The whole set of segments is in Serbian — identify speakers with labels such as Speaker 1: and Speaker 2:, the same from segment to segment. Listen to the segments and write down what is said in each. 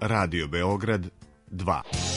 Speaker 1: Radio Beograd 2.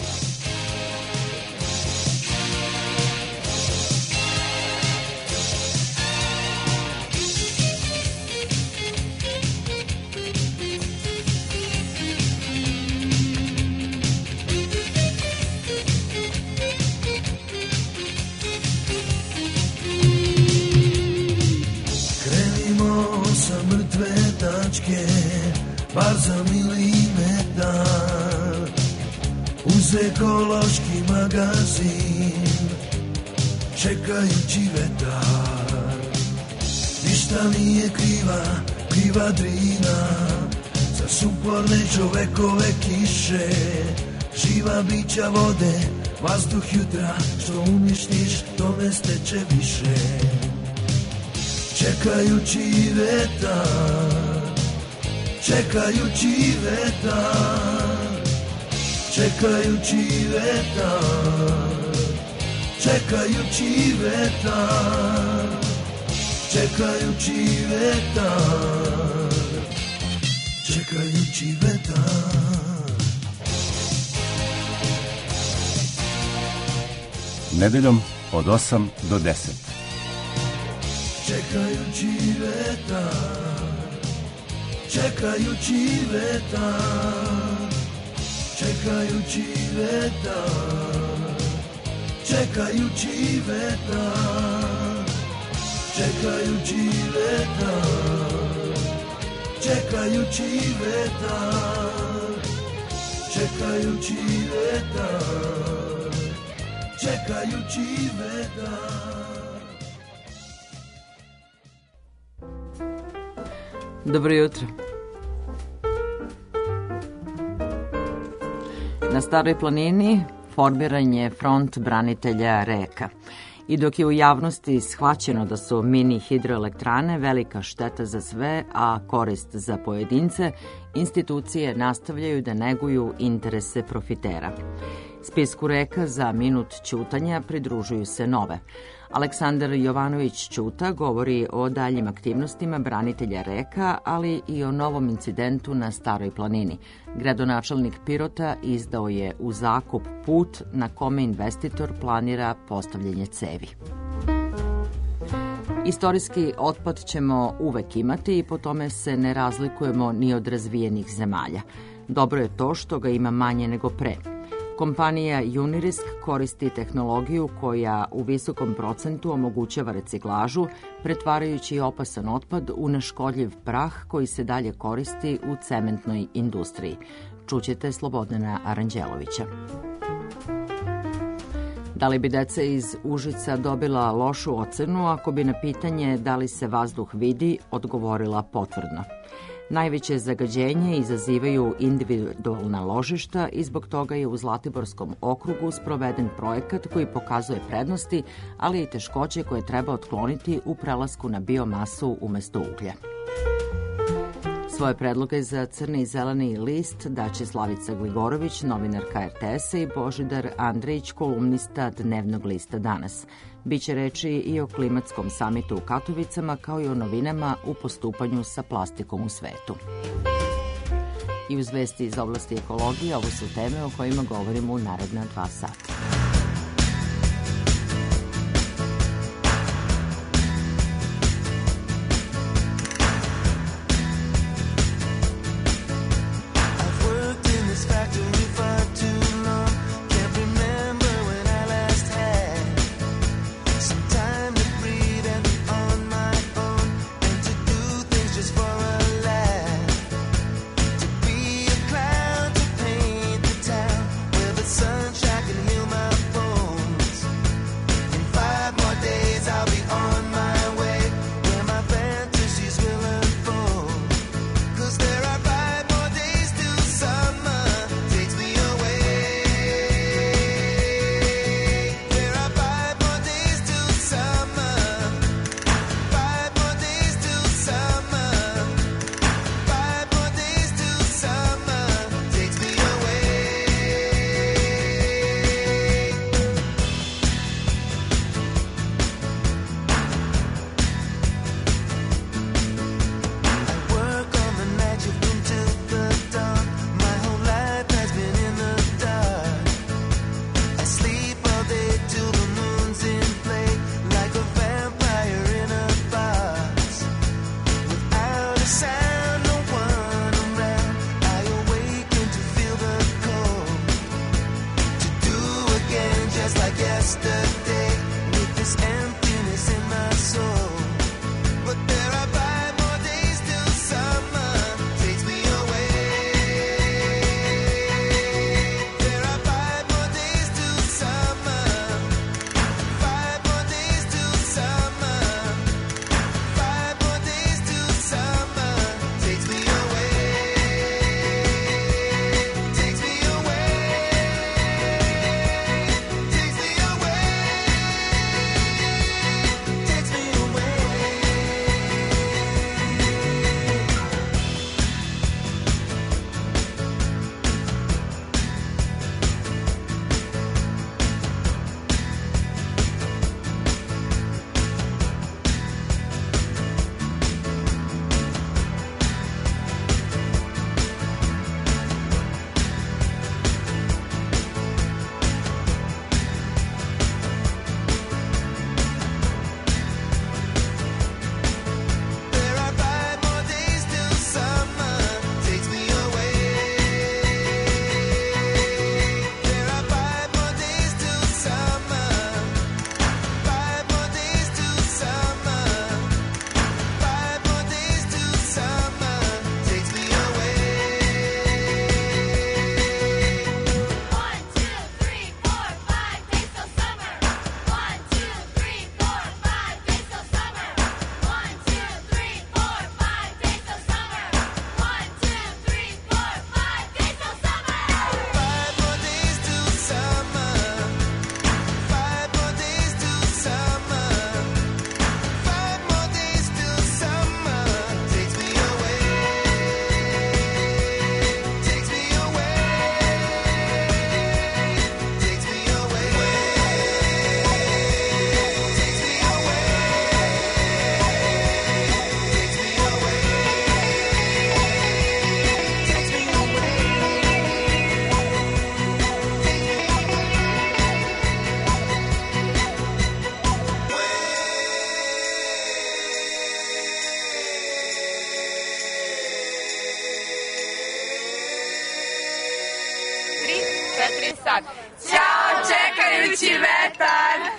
Speaker 2: Bar za milimetar uz ekološki magazin čekajući vetar. Ništa nije kriva Drina za suporne čovekove kiše, živa bića vode, vazduh jutra, što uništiš to ne steče više. Čekajući vetar, čekajući vetar, čekajući vetar, čekajući vetar, čekajući vetar, čekajući vetar.
Speaker 3: Nedeljom od 8 do 10.
Speaker 2: Čekajući vetar, čekajući vetar, čekajući vetar, čekajući vetar, čekajući vetar, čekajući vetar, čekajući vetar, čekajući vetar.
Speaker 4: Dobro jutro. Na Staroj planini formiran je front branitelja Reka. I dok je u javnosti shvaćeno da su mini hidroelektrane velika šteta za sve, a korist za pojedince, institucije nastavljaju da neguju interese profitera. Spisku Reka za minut ćutanja pridružuju se nove. Aleksandar Jovanović Ćuta govori o daljim aktivnostima branitelja Reka, ali i o novom incidentu na Staroj planini. Gradonačelnik Pirota izdao je u zakup put na kome investitor planira postavljanje cevi. Istorijski otpad ćemo uvek imati i po tome se ne razlikujemo ni od razvijenih zemalja. Dobro je to što ga ima manje nego pre. Kompanija Unirisk koristi tehnologiju koja u visokom procentu omogućava reciklažu, pretvarajući opasan otpad u neškodljiv prah koji se dalje koristi u cementnoj industriji. Čućete Slobodana Aranđelovića. Da li bi deca iz Užica dobila lošu ocenu ako bi na pitanje da li se vazduh vidi odgovorila potvrdno? Najveće zagađenje izazivaju individualna ložišta i zbog toga je u Zlatiborskom okrugu sproveden projekat koji pokazuje prednosti, ali i teškoće koje treba otkloniti u prelasku na biomasu umesto uglja. Svoje predloge za crni i zeleni list daće Slavica Gligorović, novinarka RTS-a, i Božidar Andrejić, kolumnista dnevnog lista Danas. Biće reči i o klimatskom samitu u Katovicama, kao i o novinama u postupanju sa plastikom u svetu. I uz vesti iz oblasti ekologije, ovo su teme o kojima govorimo u naredna 2 sata.
Speaker 5: Sunshine can heal my 24 sat. Ćao, čekajući vetar!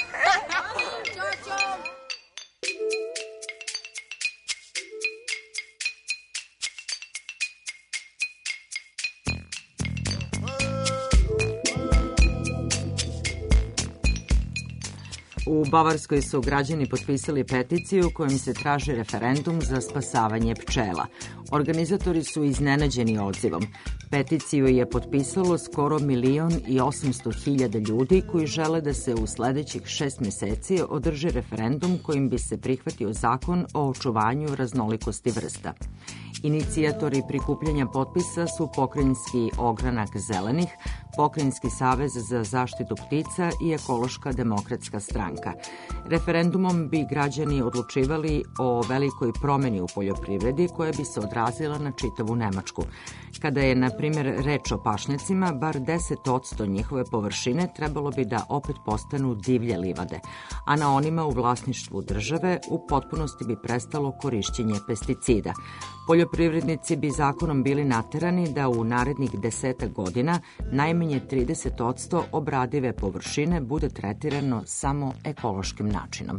Speaker 4: U Bavarskoj su građani potpisali peticiju kojom se traži referendum za spasavanje pčela. Organizatori su iznenađeni odzivom. Peticiju je potpisalo skoro 1.800.000 ljudi koji žele da se u sledećih 6 meseci održi referendum kojim bi se prihvatio zakon o očuvanju raznolikosti vrsta. Inicijatori prikupljanja potpisa su Pokrajinski ogranak zelenih, Pokrajinski savez za zaštitu ptica i Ekološka demokratska stranka. Referendumom bi građani odlučivali o velikoj promeni u poljoprivredi koja bi se odrazila na čitavu Nemačku. Kada je, na primjer, reč o pašnjacima, bar 10% njihove površine trebalo bi da opet postanu divlje livade, a na onima u vlasništvu države u potpunosti bi prestalo korišćenje pesticida. Poljoprivrednici bi zakonom bili naterani da u narednih 10 godina najmanje 30% obradive površine bude tretirano samo ekološkim načinom.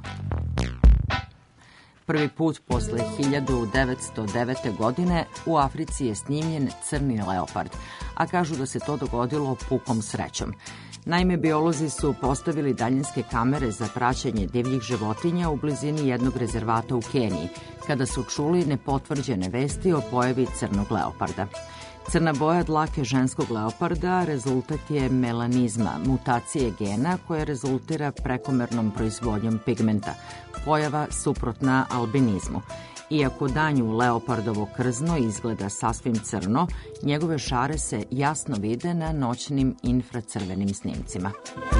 Speaker 4: Prvi put posle 1909. godine u Africi je snimljen crni leopard, a kažu da se to dogodilo pukom srećom. Naime, biolozi su postavili daljinske kamere za praćenje divljih životinja u blizini jednog rezervata u Keniji, kada su čuli nepotvrđene vesti o pojavi crnog leoparda. Crna boja dlake ženskog leoparda rezultat je melanizma, mutacije gena koja rezultira prekomernom proizvodnjom pigmenta, pojava suprotna albinizmu. Iako danju leopardovo krzno izgleda sasvim crno, njegove šare se jasno vide na noćnim infracrvenim snimcima.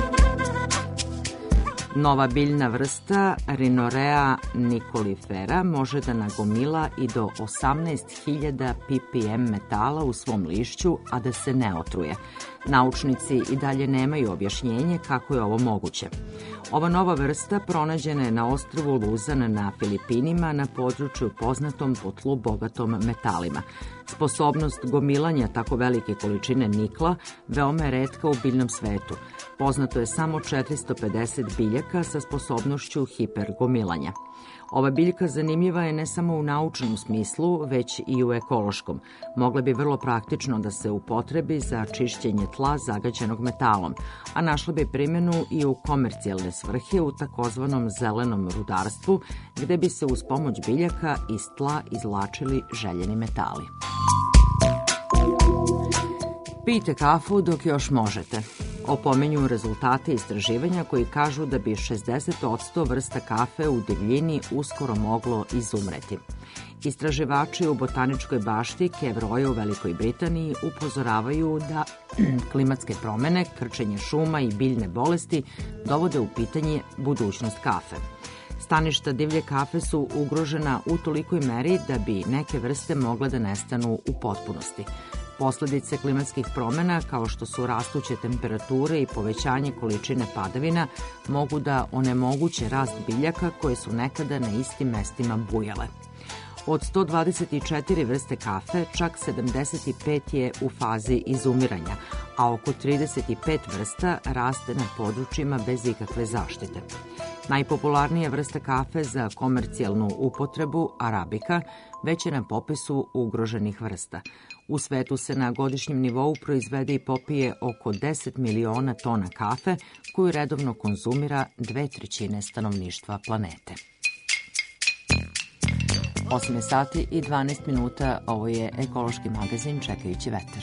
Speaker 4: Nova biljna vrsta Rhinorea nicolifera može da nagomila i do 18.000 ppm metala u svom lišću, a da se ne otruje. Naučnici i dalje nemaju objašnjenje kako je ovo moguće. Ova nova vrsta pronađena je na ostrvu Luzan na Filipinima na području poznatom po tlu bogatom metalima. Sposobnost gomilanja tako velike količine nikla veoma je retka u biljnom svetu. Poznato je samo 450 biljaka sa sposobnošću hipergomilanja. Ova biljka zanimljiva je ne samo u naučnom smislu, već i u ekološkom. Mogla bi vrlo praktično da se upotrebi za čišćenje tla zagađenog metalom, a našla bi primjenu i u komercijalne svrhe u takozvanom zelenom rudarstvu, gde bi se uz pomoć biljaka iz tla izvlačili željeni metali. Pijte kafu dok još možete. Opominju rezultate istraživanja koji kažu da bi 60% vrsta kafe u divljini uskoro moglo izumreti. Istraživači u botaničkoj bašti Kew Roya u Velikoj Britaniji upozoravaju da klimatske promene, krčenje šuma i biljne bolesti dovode u pitanje budućnost kafe. Staništa divlje kafe su ugrožena u tolikoj meri da bi neke vrste mogle da nestanu u potpunosti. Posledice klimatskih promena, kao što su rastuće temperature i povećanje količine padavina, mogu da onemoguće rast biljaka koje su nekada na istim mestima bujale. Od 124 vrste kafe, čak 75 je u fazi izumiranja, a oko 35 vrsta raste na područjima bez ikakve zaštite. Najpopularnija vrsta kafe za komercijalnu upotrebu, arabika, već je na popisu ugroženih vrsta. U svetu se na godišnjem nivou proizvede i popije oko 10 miliona tona kafe, koju redovno konzumira 2/3 stanovništva planete. 8 sati i 12 minuta, ovo je ekološki magazin Čekajući vetar.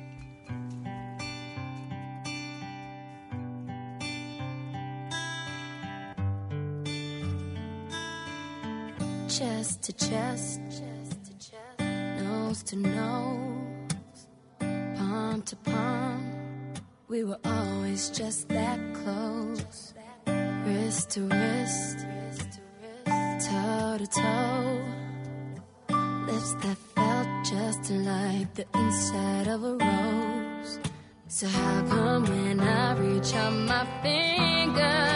Speaker 6: Chest to chest, nose to nose, palm to palm, we were always just that close. Wrist to wrist, toe to toe, lips that felt just like the inside of a rose. So how come when I reach out my finger,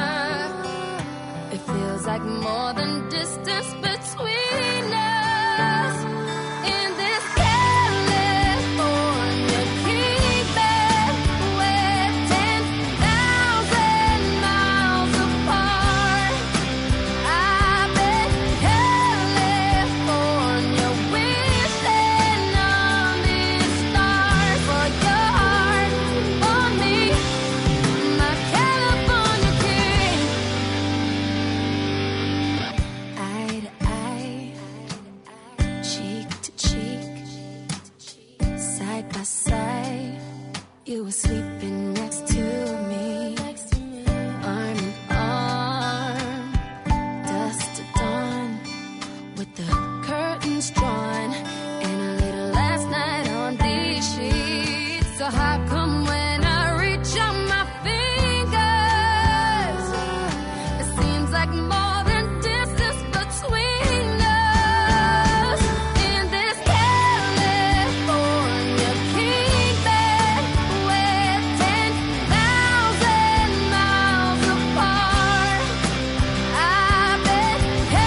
Speaker 6: it feels like more than distance between us. In this California dreaming, side, you were sleeping next to me, arm in arm, dusk to dawn, with the curtains drawn, and a little last night on these sheets. So how come when I reach out my fingers, it seems like more than distance between us? In this California king bed, we're 10,000 miles apart. I bet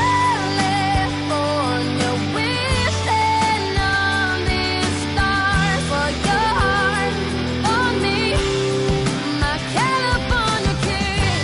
Speaker 6: California wishing on these stars for your heart, for me, my California king.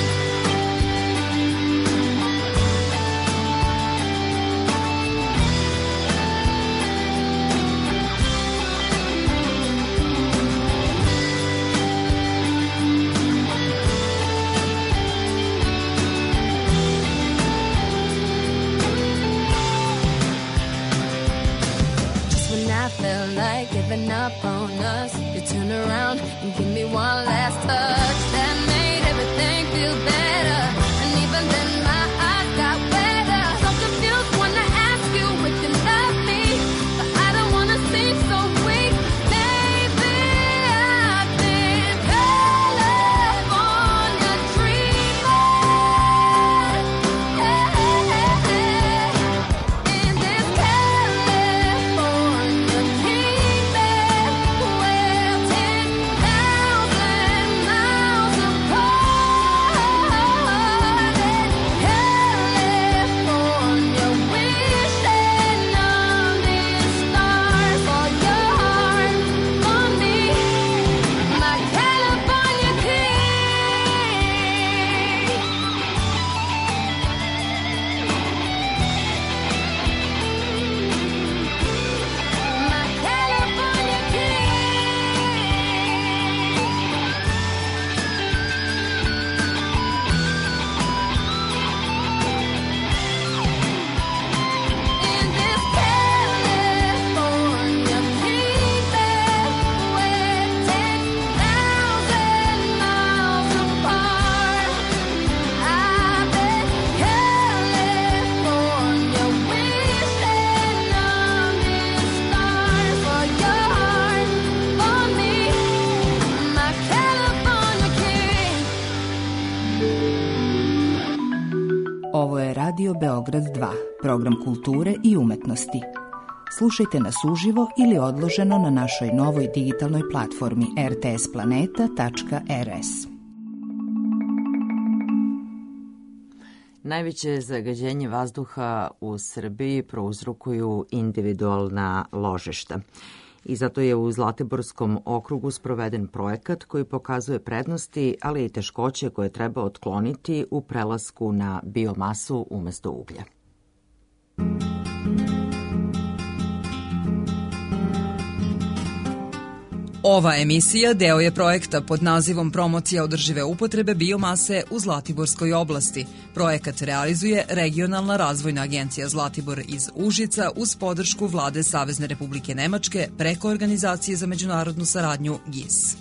Speaker 6: Just when I felt like giving up on us, you turn around and give me one last touch that made everything feel better. And even then my eyes got wetter. So confused when I ask you if you love me, but I don't wanna seem so weak. Maybe I've been California dreaming. In this California king bed, we're 10,000 miles apart. California wishing on these stars for your heart, for me, my California king. My California In this California king bed, we're 10,000 miles apart. I bet California wishing on these stars for your heart, for me, my California king.
Speaker 7: Ovo je Radio Beograd 2, program kulture i umetnosti. Slušajte nas uživo ili odloženo na našoj novoj digitalnoj platformi rtsplaneta.rs.
Speaker 4: Najveće zagađenje vazduha u Srbiji prouzrokuju individualna ložišta. I zato je u Zlatiborskom okrugu sproveden projekat koji pokazuje prednosti, ali i teškoće koje treba otkloniti u prelasku na biomasu umesto uglja.
Speaker 8: Ova emisija deo je projekta pod nazivom Promocija održive upotrebe biomase u Zlatiborskoj oblasti. Projekat realizuje Regionalna razvojna agencija Zlatibor iz Užica uz podršku Vlade Savezne Republike Nemačke preko Organizacije za međunarodnu saradnju GIS.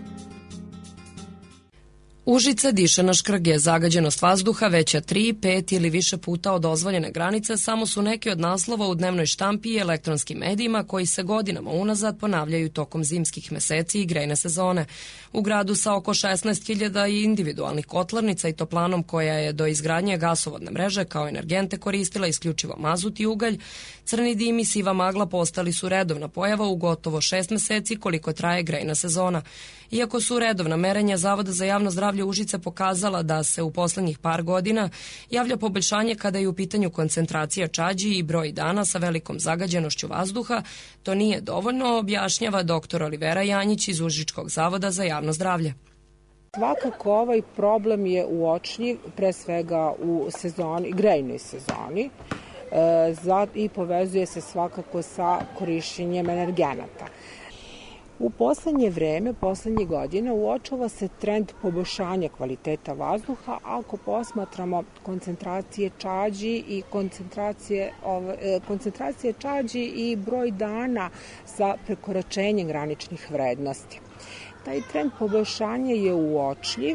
Speaker 9: Užice diše na škrge, zagađenost vazduha veća 3, 5 ili više puta od dozvoljene granice samo su neki od naslova u dnevnoj štampi i elektronskim medijima koji se godinama unazad ponavljaju tokom zimskih meseci i grejne sezone. U gradu sa oko 16.000 individualnih kotlarnica i toplanom koja je do izgradnje gasovodne mreže kao energente koristila isključivo mazut i ugalj, crni dim i siva magla postali su redovna pojava u gotovo 6 meseci koliko traje grejna sezona. Iako su redovna merenja Zavoda za javno zdravlje Užice pokazala da se u poslednjih par godina javlja poboljšanje kada je u pitanju koncentracija čađi i broj dana sa velikom zagađenošću vazduha, to nije dovoljno, objašnjava dr. Olivera Janjić iz Užičkog zavoda za javno zdravlje.
Speaker 10: Svakako ovaj problem je uočljiv pre svega u sezoni, grejnoj sezoni i povezuje se svakako sa korišćenjem energenata. U poslednje vreme, poslednjih godina, uočava se trend poboljšanja kvaliteta vazduha ako posmatramo koncentracije čađi i koncentracije čađi i broj dana za prekoračenje graničnih vrednosti. Taj trend poboljšanja je uočljiv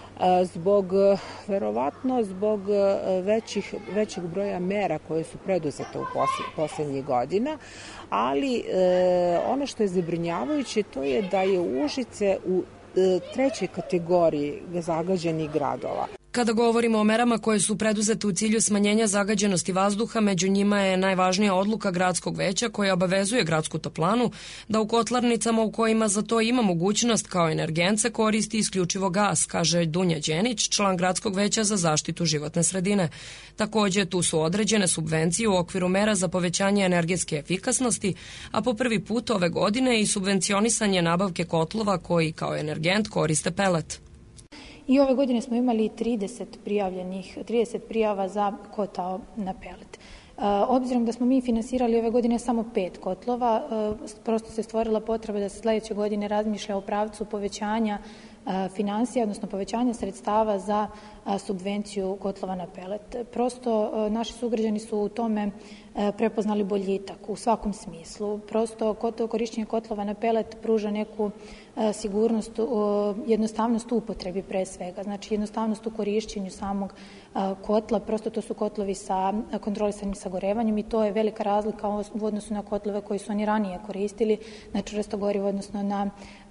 Speaker 10: verovatno zbog većeg broja mera koje su preduzete u poslednjih godina, ali ono što je zabrinjavajuće to je da je Užice u trećoj kategoriji zagađenih gradova.
Speaker 9: Kada govorimo o merama koje su preduzete u cilju smanjenja zagađenosti vazduha, među njima je najvažnija odluka gradskog veća koja obavezuje gradsku toplanu da u kotlarnicama u kojima za to ima mogućnost kao energent se koristi isključivo gas, kaže Dunja Đenić, član gradskog veća za zaštitu životne sredine. Takođe, tu su određene subvencije u okviru mera za povećanje energetske efikasnosti, a po prvi put ove godine i subvencionisanje nabavke kotlova koji kao energent koriste pelet.
Speaker 11: I ove godine smo imali 30 prijava za kotao na pelet. Obzirom da smo mi finansirali ove godine samo 5 kotlova, prosto se stvorila potreba da se sledeće godine razmišlja o pravcu povećanja finansija, odnosno povećanja sredstava za subvenciju kotlova na pelet. Prosto naši sugrađani su u tome prepoznali boljitak u svakom smislu. Prosto korišćenje kotlova na pelet pruža neku sigurnost, jednostavnost u upotrebi pre svega, znači jednostavnost u korišćenju samog kotla, prosto to su kotlovi sa kontrolisanim sagorevanjem i to je velika razlika u odnosu na kotlove koji su oni ranije koristili, na čvrsto gorivo, odnosno na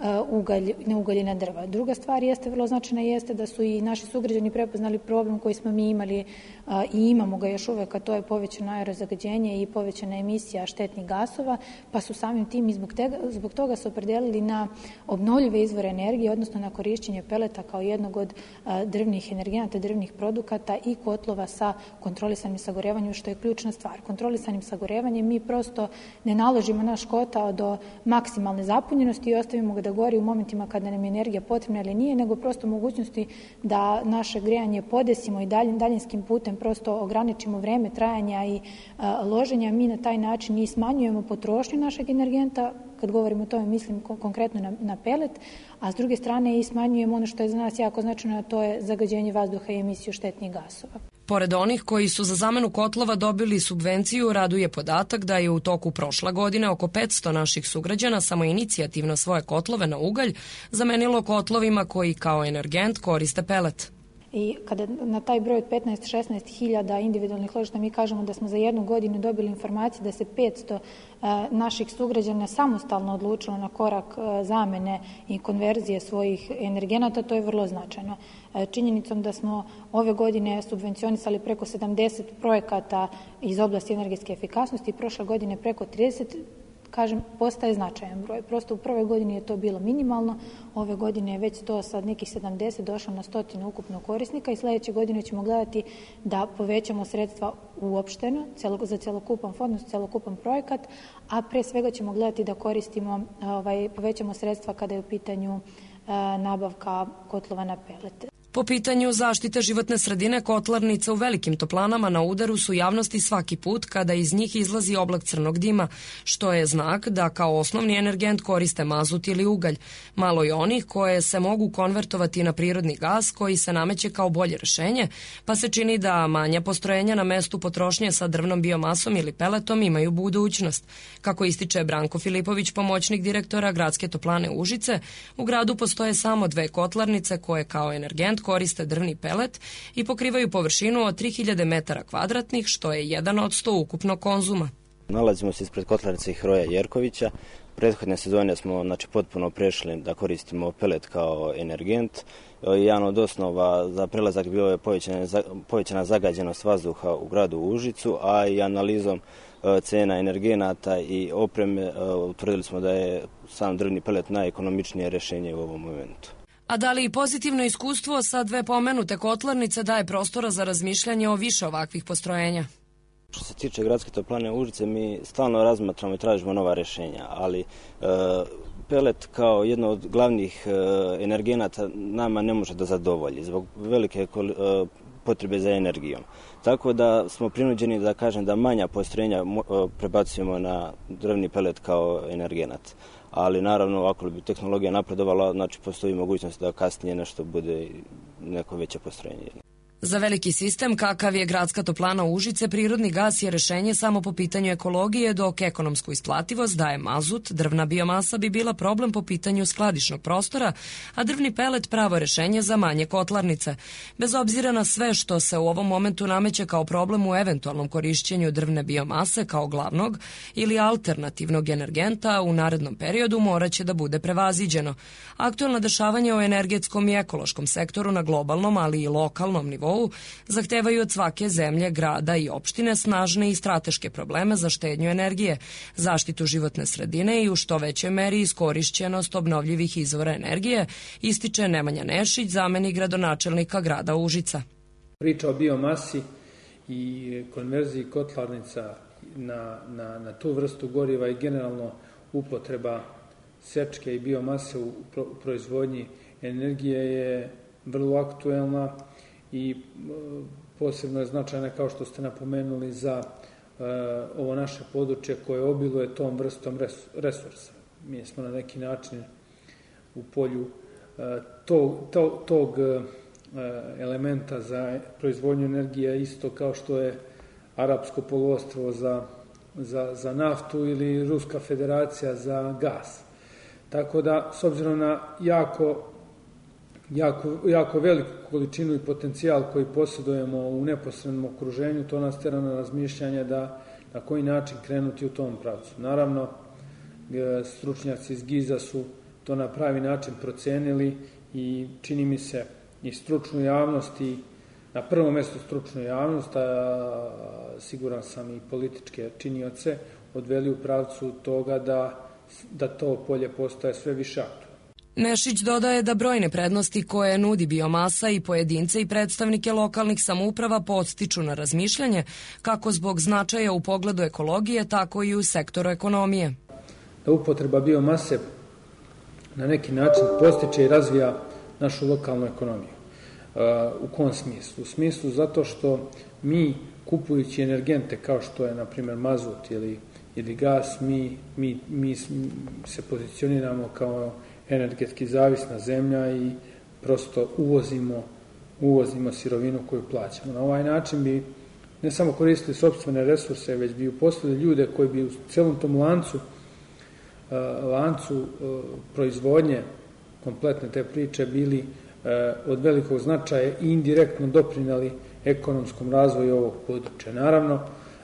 Speaker 11: ugalj i na drva. Druga stvar jeste, vrlo značajna jeste da su i naši sugrađani prepoznali problem koji smo mi imali i imamo ga još uvek, a to je povećano aerozagađenje i povećana emisija štetnih gasova, pa su samim tim i zbog toga se opredelili na obnovljive izvore energije, odnosno na korišćenje peleta kao jednog od drvnih energenata, drvnih produkata i kotlova sa kontrolisanim sagorevanjem, što je ključna stvar. Kontrolisanim sagorevanjem mi prosto ne naložimo naš kotao do maksimalne zapunjenosti i ostavimo ga da gori u momentima kada nam je energija potrebna ili nije, nego prosto mogućnosti da naše grejanje podesimo i daljinskim putem prosto ograničimo vreme trajanja i loženja. Mi na taj način i smanjujemo potrošnju našeg energenta, kad govorimo o tome mislim konkretno na pelet, a s druge strane i smanjujemo ono što je za nas jako značajno, a to je zagađenje vazduha i emisiju štetnih gasova.
Speaker 9: Pored onih koji su za zamenu kotlova dobili subvenciju, raduje podatak da je u toku prošle godine oko 500 naših sugrađana samoinicijativno svoje kotlove na ugalj zamenilo kotlovima koji kao energent koriste pelet.
Speaker 11: I kada na taj broj od 15-16 hiljada individualnih ložišta mi kažemo da smo za jednu godinu dobili informaciju da se 500 naših sugrađana samostalno odlučilo na korak zamene i konverzije svojih energenata, to je vrlo značajno. Činjenicom da smo ove godine subvencionisali preko 70 projekata iz oblasti energetske efikasnosti, prošle godine preko 30, kažem, postaje značajan broj. Prosto u prvoj godini je to bilo minimalno, ove godine je već to sad nekih 70 došlo na 100 ukupno korisnika i sledeće godine ćemo gledati da povećamo sredstva uopšteno za celokupan fond, celokupan projekat, a pre svega ćemo gledati da koristimo, povećamo sredstva kada je u pitanju nabavka kotlova na pelet.
Speaker 9: Po pitanju zaštite životne sredine, kotlarnica u velikim toplanama na udaru su javnosti svaki put kada iz njih izlazi oblak crnog dima, što je znak da kao osnovni energent koriste mazut ili ugalj. Malo je onih koje se mogu konvertovati na prirodni gas koji se nameće kao bolje rešenje, pa se čini da manja postrojenja na mestu potrošnje sa drvnom biomasom ili peletom imaju budućnost. Kako ističe Branko Filipović, pomoćnik direktora Gradske toplane Užice, u gradu postoje samo 2 kotlarnice koje kao energent koriste drvni pelet i pokrivaju površinu od 3000 metara kvadratnih, što je 1 od 100 ukupnog konzuma.
Speaker 12: Nalazimo se ispred kotlarnice Hroja Jerkovića. Prethodne sezone smo potpuno prešli da koristimo pelet kao energent. Jedan od osnova za prelazak bilo je povećana zagađenost vazduha u gradu Užicu, a i analizom cena energenata i opreme utvrdili smo da je sam drvni pelet najekonomičnije rešenje u ovom momentu.
Speaker 9: A da li i pozitivno iskustvo sa 2 pomenute kotlarnice daje prostora za razmišljanje o više ovakvih postrojenja?
Speaker 12: Što se tiče Gradske toplane Užice, mi stalno razmatramo i tražimo nova rešenja, ali pelet kao jedno od glavnih energenata nama ne može da zadovolji zbog velike potrebe za energijom. Tako da smo prinuđeni da kažem da manja postrojenja prebacujemo na drvni pelet kao energenat. ali naravno ako bi tehnologija napredovala, znači postoji mogućnost da kasnije nešto bude neko veće postrojenje.
Speaker 9: Za veliki sistem kakav je gradska toplana Užice, prirodni gas je rešenje samo po pitanju ekologije, dok ekonomsku isplativost daje mazut, drvna biomasa bi bila problem po pitanju skladišnog prostora, a drvni pelet pravo rešenje za manje kotlarnice. Bez obzira na sve što se u ovom momentu nameće kao problem u eventualnom korišćenju drvne biomase kao glavnog ili alternativnog energenta, u narednom periodu moraće da bude prevaziđeno. Aktuelna dešavanja o energetskom i ekološkom sektoru na globalnom, ali i lokalnom nivou zahtevaju od svake zemlje, grada i opštine snažne i strateške probleme za štednju energije, zaštitu životne sredine i u što većoj meri iskorišćenost obnovljivih izvora energije, ističe Nemanja Nešić, zamenik gradonačelnika grada Užica.
Speaker 13: Priča o biomasi i konverziji kotlarnica na tu vrstu goriva i generalno upotreba sečke i biomase u proizvodnji energije je vrlo aktuelna i posebno je značajna, kao što ste napomenuli, za ovo naše područje koje obiluje tom vrstom resursa. Mi smo na neki način u polju tog elementa za proizvodnju energije, isto kao što je Arapsko poluostrvo za naftu ili Ruska federacija za gas. Tako da, s obzirom na jako veliku količinu i potencijal koji posjedujemo u neposrednom okruženju, to nas tera na razmišljanje da na koji način krenuti u tom pravcu. Naravno, stručnjaci iz GIZ-a su to na pravi način procenili i čini mi se i stručnu javnost i na prvom mjestu stručnu javnost, a siguran sam i političke činioce, odveli u pravcu toga da to polje postaje sve više aktuelno.
Speaker 9: Nešić dodaje da brojne prednosti koje nudi biomasa i pojedince i predstavnike lokalnih samouprava podstiču na razmišljanje kako zbog značaja u pogledu ekologije, tako i u sektoru ekonomije.
Speaker 13: Da upotreba biomase na neki način postiče i razvija našu lokalnu ekonomiju. U kom smislu? U smislu zato što mi kupujući energente kao što je na primjer mazut ili gas, mi se pozicioniramo kao energetski zavisna zemlja i prosto uvozimo sirovinu koju plaćamo. Na ovaj način bi ne samo koristili sopstvene resurse, već bi uposlili ljude koji bi u celom tom lancu proizvodnje kompletne te priče bili od velikog značaja i indirektno doprinali ekonomskom razvoju ovog područja. Naravno,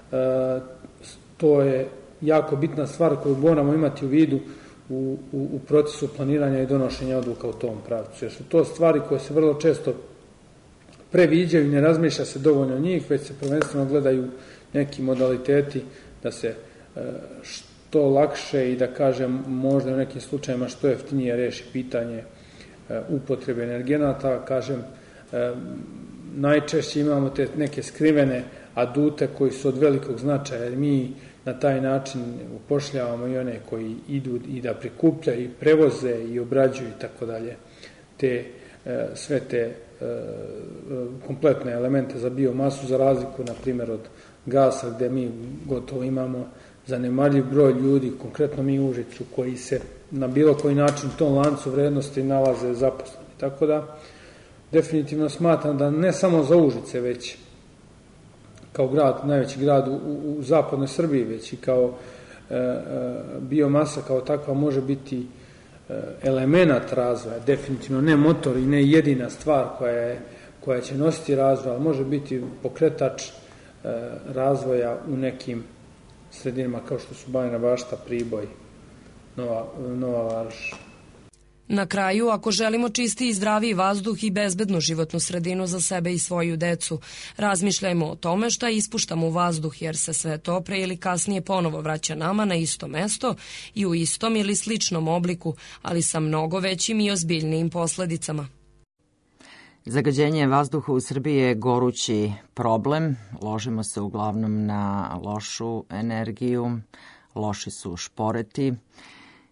Speaker 13: to je jako bitna stvar koju moramo imati u vidu u procesu planiranja i donošenja odluka u tom pravcu. Jer su to stvari koje se vrlo često previđaju i ne razmišlja se dovoljno o njih, već se prvenstveno gledaju neki modaliteti da se što lakše i da kažem možda u nekim slučajima što jeftinije reši pitanje upotrebe energenata. Kažem, najčešće imamo te neke skrivene adute koji su od velikog značaja, jer mi na taj način upošljavamo i one koji idu i da prikupljaju i prevoze i obrađuju i tako dalje sve te kompletne elemente za biomasu, za razliku na primjer od gasa gde mi gotovo imamo zanemarljiv broj ljudi, konkretno mi u Užicu, koji se na bilo koji način u tom lancu vrednosti nalaze zaposleni. Tako da definitivno smatram da ne samo za Užice, već kao grad, najveći grad u zapadnoj Srbiji, već i kao biomasa kao takva može biti element razvoja, definitivno ne motor i ne jedina stvar koja će nositi razvoj, ali može biti pokretač razvoja u nekim sredinama kao što su Bajina Bašta, Priboj, Nova Varoš.
Speaker 9: Na kraju, ako želimo čisti i zdraviji vazduh i bezbednu životnu sredinu za sebe i svoju decu, razmišljajmo o tome šta ispuštamo u vazduh, jer se sve to pre ili kasnije ponovo vraća nama na isto mesto i u istom ili sličnom obliku, ali sa mnogo većim i ozbiljnijim posledicama.
Speaker 4: Zagađenje vazduha u Srbiji je gorući problem. Ložimo se uglavnom na lošu energiju, loši su šporeti.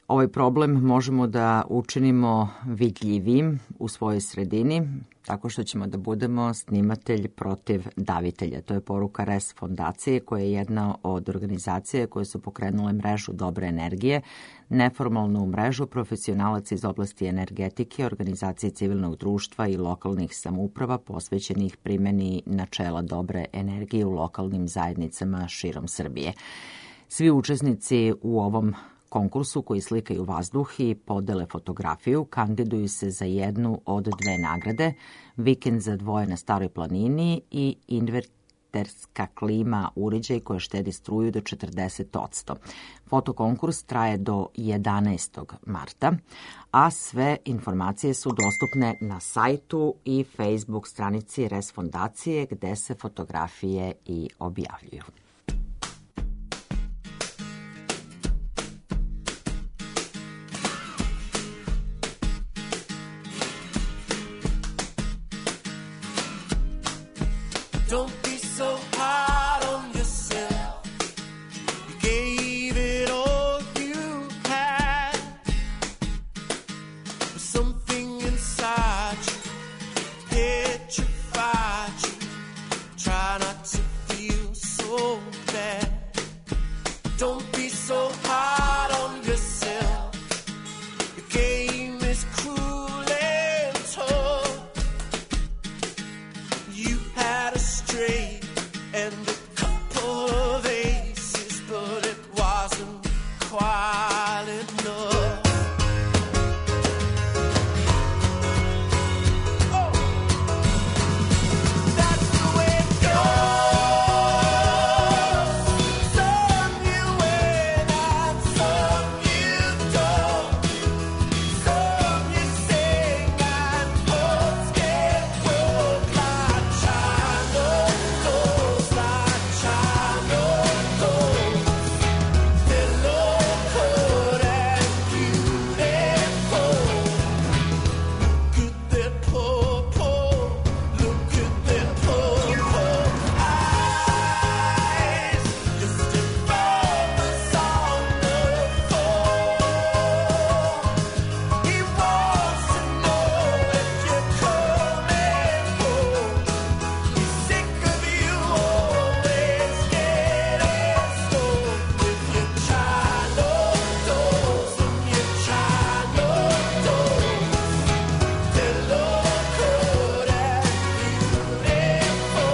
Speaker 4: Ovaj problem možemo da učinimo vidljivim u svojoj sredini, tako što ćemo da budemo snimatelj protiv davitelja. To je poruka RES fondacije, koja je jedna od organizacija koje su pokrenule mrežu Dobre energije, neformalnu mrežu profesionalaca iz oblasti energetike, organizacije civilnog društva i lokalnih samouprava posvećenih primjeni načela dobre energije u lokalnim zajednicama širom Srbije. Svi učesnici u ovom konkursu koji slikaju vazduh i podele fotografiju kandiduju se za jednu od dve nagrade, vikend za dvoje na Staroj planini i inverterska klima uređaj koja štedi struju do 40%. Fotokonkurs traje do 11. marta, a sve informacije su dostupne na sajtu i Facebook stranici RES fondacije gde se fotografije i objavljuju.
Speaker 2: Don't be so hard on yourself. You gave it all you had, but something inside you petrified you. Try not to feel so bad. Don't be so hard on yourself. The game is cruel and tough. You had a straight and a couple of aces, but it wasn't quite enough. Oh, that's the way it goes. Some you win and some you don't. Some you sing and folks get broke like China dolls, like China dolls. They're low-cut and beautiful. Look at their purple, look at their purple eyes. Just to focus on the phone. He wants to know if you're coming home. He's sick of you always getting stoned with your China dolls and your China dolls. They're low-cut and beautiful.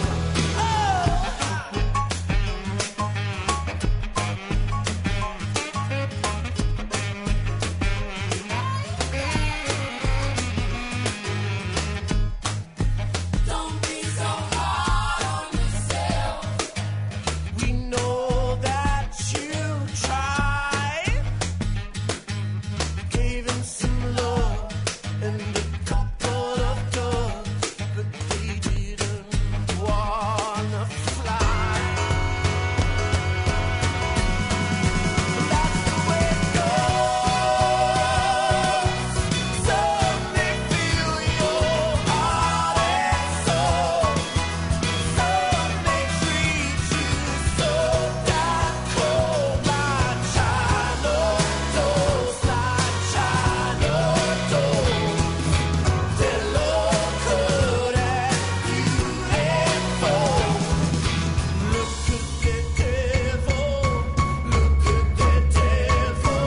Speaker 2: Don't be so hard on yourself. We know that you tried. Gave him some love and a couple of doves, but they didn't wanna fly. That's the way it goes. Some may feel your heart and soul. Some may treat you so damn cold, like China dolls, like China dolls. They're low-cut and beautiful. Look at the devil, look at the devil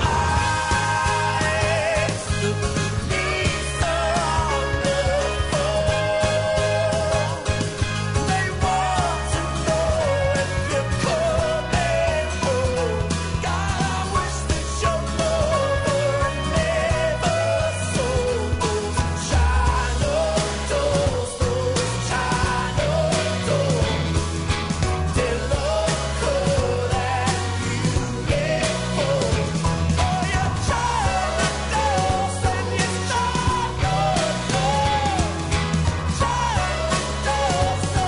Speaker 2: eyes. Look at Lisa on the phone. They want to know if you're coming home. God, I wish that your lover never sold those China dolls, those China dolls. They're low-cut and beautiful. Oh, your China dolls and your China dolls. China dolls, oh,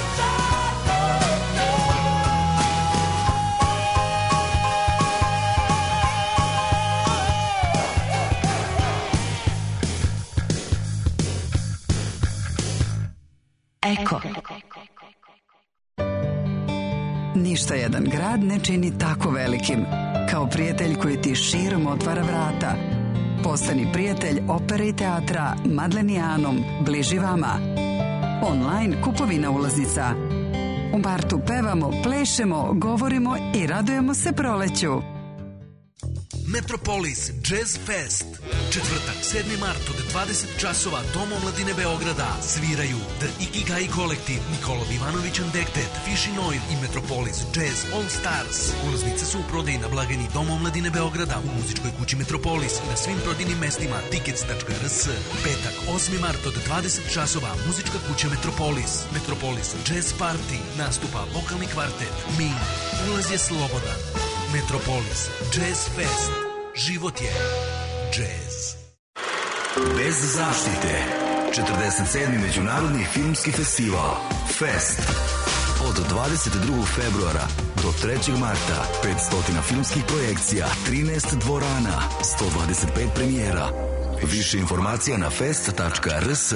Speaker 14: Eko. Ništa jedan grad ne čini tako velikim kao prijatelj koji ti širom otvara vrata. Postani prijatelj Opere i teatra Madlenijanom, bliži vama. Online kupovina ulaznica. U martu pevamo, plešemo, govorimo i radujemo se proleću.
Speaker 15: Metropolis Jazz Fest. Četvrtak, 7. mart od 20 časova, Dom omladine Beograda. Sviraju The Ikigai Collective, Nikolov Ivanović and Dektet, Fishin Oil i Metropolis Jazz All Stars. Ulaznice su u prodaji na blagajni Dom omladine Beograda u muzičkoj kući Metropolis i na svim prodajnim mestima tickets.rs. Petak, 8. mart od 20 časova, muzička kuća Metropolis. Metropolis Jazz Party. Nastupa vokalni kvartet Min. Ulaz je slobodan. Metropolis Jazz Fest. Život je jazz.
Speaker 16: Bez zaštite. 47. Međunarodni filmski festival Fest. Od 22. februara do 3. marta 500 filmskih projekcija, 13 dvorana, 125 premijera. Više informacija na fest.rs.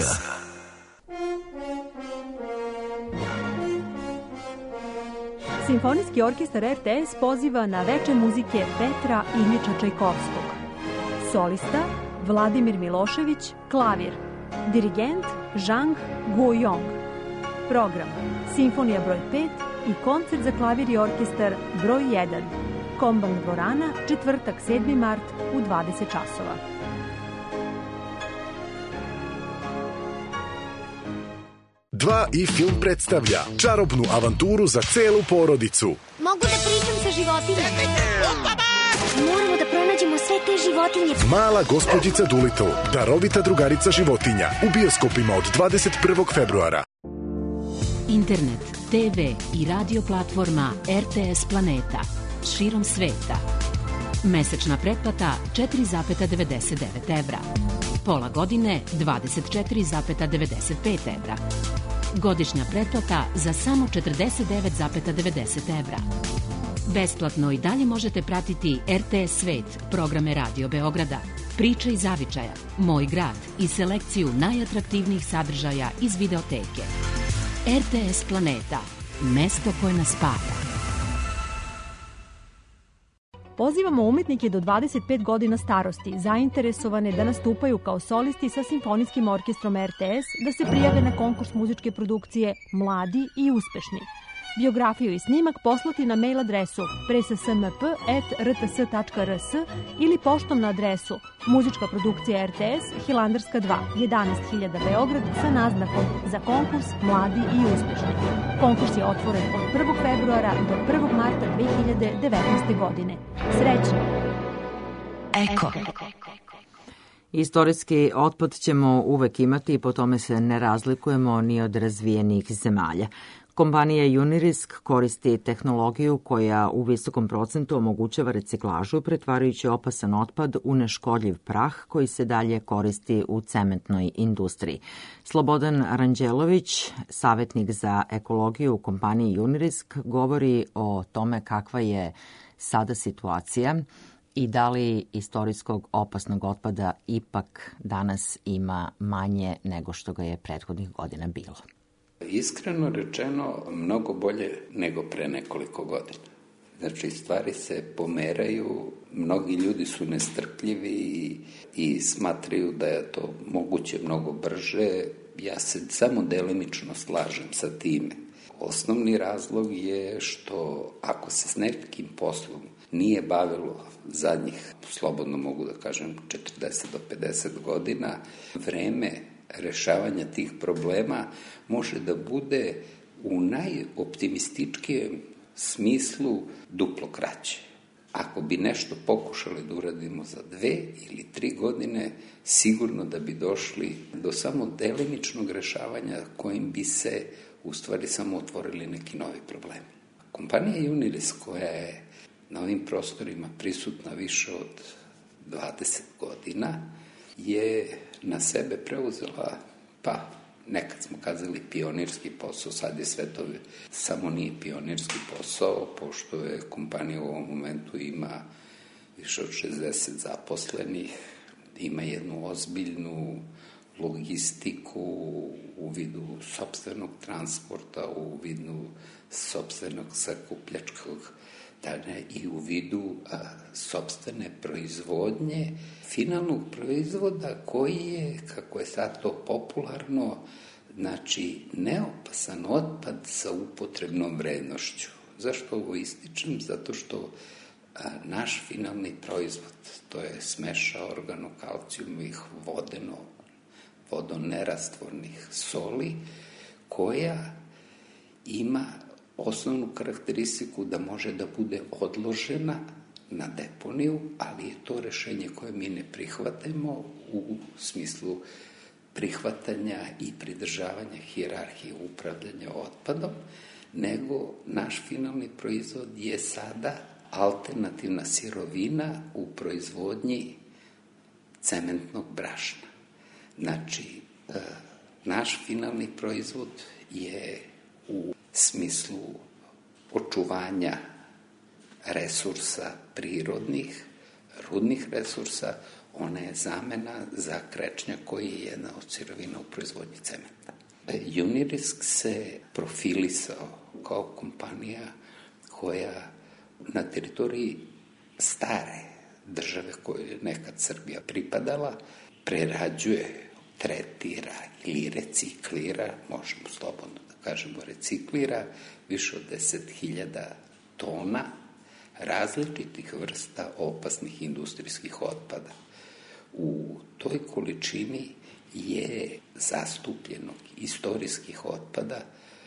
Speaker 17: Simfonijski orkestar RTS poziva na veče muzike Petra Iljiča Čajkovskog. Solista Vladimir Milošević, klavir. Dirigent Zhang Guoyong. Program Simfonija broj 5 i koncert za klavir i orkestar broj 1. Kombank dvorana, četvrtak 7. mart u 20 časova.
Speaker 18: Dva i film predstavlja čarobnu avanturu za celu porodicu.
Speaker 19: Mogu da pričam sa životinjama. Moramo da pronađemo sve te životinje.
Speaker 18: Mala gospođica Doolittle, darovita drugarica životinja, u bioskopima od 21. februara.
Speaker 20: Internet, TV i radio platforma RTS Planeta širom sveta. Mesečna pretplata 4,99 evra. Pola godine 24,95 evra. Godišnja pretplata za samo 49,90 evra. Besplatno i dalje možete pratiti RTS Svet, programe Radio Beograda, Priče iz zavičaja, Moj grad i selekciju najatraktivnijih sadržaja iz videoteke. RTS Planeta, mesto koje nas spaja.
Speaker 17: Pozivamo umetnike do 25 godina starosti, zainteresovane da nastupaju kao solisti sa Simfonijskim orkestrom RTS, da se prijave na konkurs muzičke produkcije Mladi i uspešni. Biografiju i snimak poslati na mail adresu presasmp@rts.rs ili poštom na adresu Muzička produkcija RTS, Hilandarska 2, 11.000 Beograd sa naznakom za konkurs Mladi i uspešni. Konkurs je otvoren od 1. februara do 1. marta 2019. godine. Srećno!
Speaker 7: Eko.
Speaker 4: Istorijski otpad ćemo uvek imati i po tome se ne razlikujemo ni od razvijenih zemalja. Kompanija Unirisk koristi tehnologiju koja u visokom procentu omogućava reciklažu, pretvarajući opasan otpad u neškodljiv prah koji se dalje koristi u cementnoj industriji. Slobodan Ranđelović, savjetnik za ekologiju u kompaniji Unirisk, govori o tome kakva je sada situacija i da li istorijskog opasnog otpada ipak danas ima manje nego što ga je prethodnih godina bilo.
Speaker 21: Iskreno rečeno, mnogo bolje nego pre nekoliko godina. Znači, stvari se pomeraju, mnogi ljudi su nestrpljivi i smatraju da je to moguće mnogo brže. Ja se samo delimično slažem sa time. Osnovni razlog je što ako se s nekim poslom nije bavilo zadnjih, slobodno mogu da kažem, 40 do 50 godina, vreme rešavanja tih problema može da bude u najoptimističkijem smislu duplo kraće. Ako bi nešto pokušali da uradimo za 2 ili 3 godine, sigurno da bi došli do samo delimičnog rešavanja kojim bi se u stvari samo otvorili neki novi problemi. Kompanija Unirisk, koja je na ovim prostorima prisutna više od 20 godina, je na sebe preuzela, pa nekad smo kazali pionirski posao, sad je sve to samo nije pionirski posao, pošto je kompanija u ovom momentu ima više od 60 zaposlenih, ima jednu ozbiljnu logistiku u vidu sopstvenog transporta, u vidu sopstvenog sakupljačkog i u vidu sopstvene proizvodnje, finalnog proizvoda koji je, kako je sad to popularno, znači neopasan otpad sa upotrebnom vrednošću. Zašto ovo ističem? Zato što naš finalni proizvod, to je smeša organokalcijumih vodonerastvornih soli, koja ima osnovnu karakteristiku da može da bude odložena na deponiju, ali je to rešenje koje mi ne prihvatamo u smislu prihvatanja i pridržavanja hijerarhije upravljanja otpadom, nego naš finalni proizvod je sada alternativna sirovina u proizvodnji cementnog brašna. Znači, naš finalni proizvod je u smislu očuvanja resursa prirodnih, rudnih resursa, ona je zamena za krečnjak koji je jedna od sirovina u proizvodnji cementa. Unirisk se profilisao kao kompanija koja na teritoriji stare države koje je nekad Srbija pripadala, prerađuje, tretira ili reciklira, možemo slobodno da kažemo reciklira, više od 10.000 tona različitih vrsta opasnih industrijskih otpada. U toj količini je zastupljenog istorijskih otpada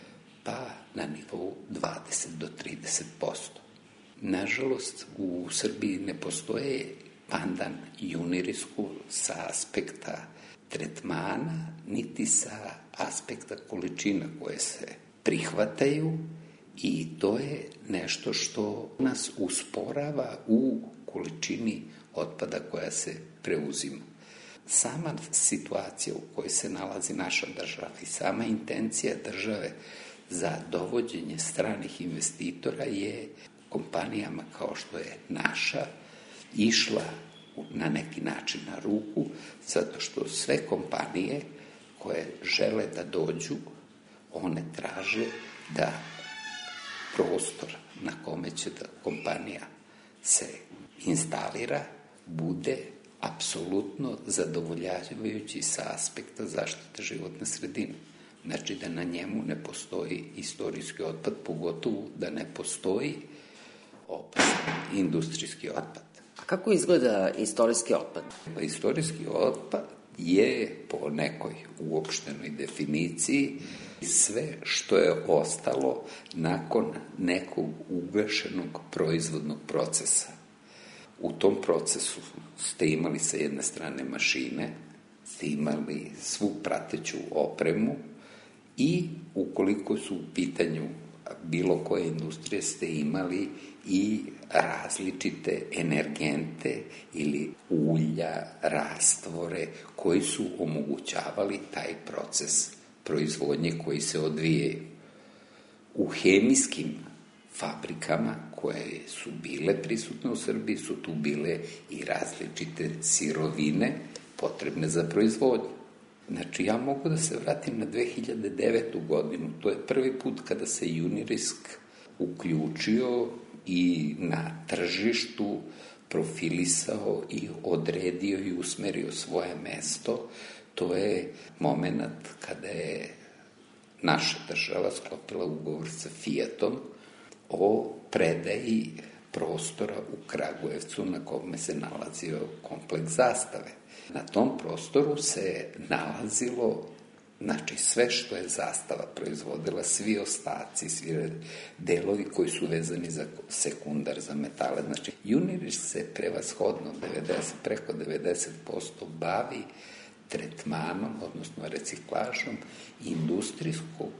Speaker 21: pa na nivou 20 do 30%. Nažalost, u Srbiji ne postoje pandan Unirisku sa aspekta tretmana, niti sa aspekta količina koje se prihvataju, i to je nešto što nas usporava u količini otpada koja se preuzima. Sama situacija u kojoj se nalazi naša država i sama intencija države za dovođenje stranih investitora je kompanijama kao što je naša išla na neki način na ruku, zato što sve kompanije koje žele da dođu, one traže da prostor na kome će da kompanija se instalira bude apsolutno zadovoljavajući sa aspekta zaštite životne sredine. Znači da na njemu ne postoji istorijski otpad, pogotovo da ne postoji opasan industrijski otpad.
Speaker 4: A kako izgleda istorijski otpad?
Speaker 21: Istorijski otpad je po nekoj uopštenoj definiciji sve što je ostalo nakon nekog ugašenog proizvodnog procesa. U tom procesu ste imali sa jedne strane mašine, ste imali svu prateću opremu i ukoliko su u pitanju bilo koje industrije ste imali i različite energente ili ulja, rastvore koji su omogućavali taj proces proizvodnje koji se odvije u hemijskim fabrikama koje su bile prisutne u Srbiji, su tu bile i različite sirovine potrebne za proizvodnju. Znači, ja mogu da se vratim na 2009. godinu. To je prvi put kada se Unirisk uključio i na tržištu profilisao i odredio i usmerio svoje mesto. To je moment kada je naša država sklopila ugovor sa Fiatom o predaji prostora u Kragujevcu na kome se nalazio kompleks Zastave. Na tom prostoru se nalazilo, znači, sve što je Zastava proizvodila, svi ostaci, svi delovi koji su vezani za sekundar, za metale. Znači, Unirisk se prevashodno preko 90% bavi tretmanom, odnosno reciklažom industrijskog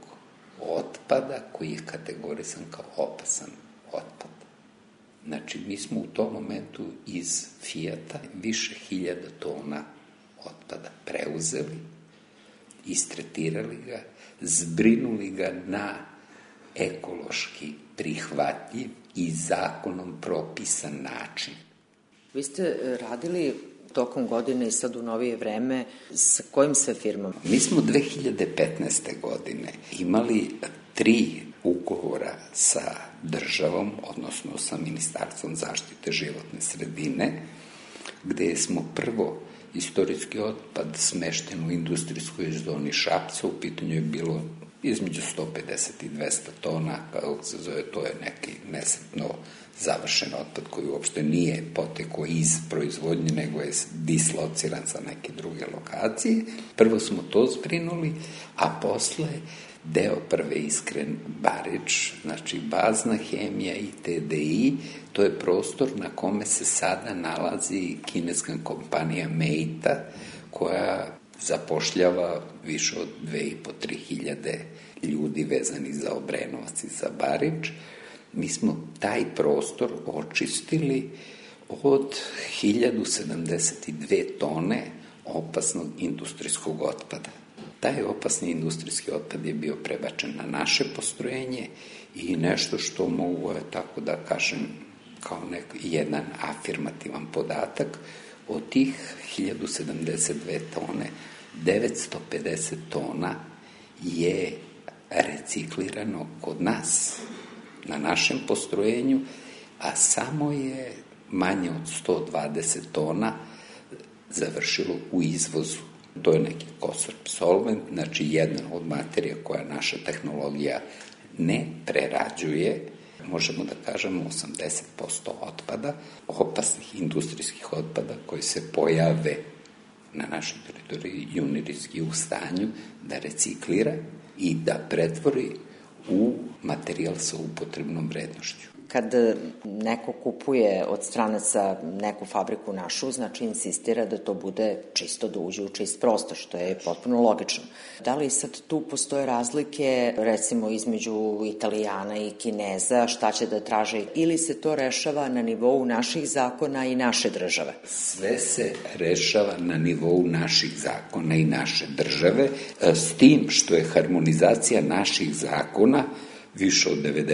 Speaker 21: otpada koji je kategorisan kao opasan otpad. Znači, mi smo u tom momentu iz Fijata više 1000 tona otpada preuzeli, istretirali ga, zbrinuli ga na ekološki prihvatljiv i zakonom propisan način.
Speaker 4: Vi ste radili tokom godine i sad u novije vreme sa kojim sve firmama?
Speaker 21: Mi smo 2015. godine imali 3 ugovora sa državom, odnosno sa Ministarstvom zaštite životne sredine, gde smo prvo istorijski otpad smešten u industrijskoj zoni Šapca, u pitanju je bilo između 150 i 200 tona, kako se zove, to je neki nesretno završen otpad koji uopšte nije potekao iz proizvodnje, nego je dislociran sa neke druge lokacije. Prvo smo to zbrinuli, a posle deo prve Iskren Barič, znači bazna hemija i TDI, to je prostor na kome se sada nalazi kineska kompanija Meita, koja zapošljava više od 2.500–3.000 hiljade ljudi vezanih za Obrenovac i za Barič. Mi smo taj prostor očistili od 1072 tone opasnog industrijskog otpada. Taj opasni industrijski otpad je bio prebačen na naše postrojenje i nešto što mogu tako da kažem kao jedan afirmativan podatak, od tih 1072 tone, 950 tona je reciklirano kod nas, na našem postrojenju, a samo je manje od 120 tona završilo u izvozu. To je neki COSRP solvent, znači jedna od materija koja naša tehnologija ne prerađuje, možemo da kažemo 80% otpada, opasnih industrijskih otpada koji se pojave na našoj teritoriji Junirijski u stanju da reciklira i da pretvori u materijal sa upotrebnom vrednošću.
Speaker 4: Kad neko kupuje od stranaca neku fabriku našu, znači insistira da to bude čisto, da uđe u čist prostor, što je potpuno logično. Da li sad tu postoje razlike, recimo, između Italijana i Kineza, šta će da traže, ili se to rešava na nivou naših zakona i naše države?
Speaker 21: Sve se rešava na nivou naših zakona i naše države, s tim što je harmonizacija naših zakona više od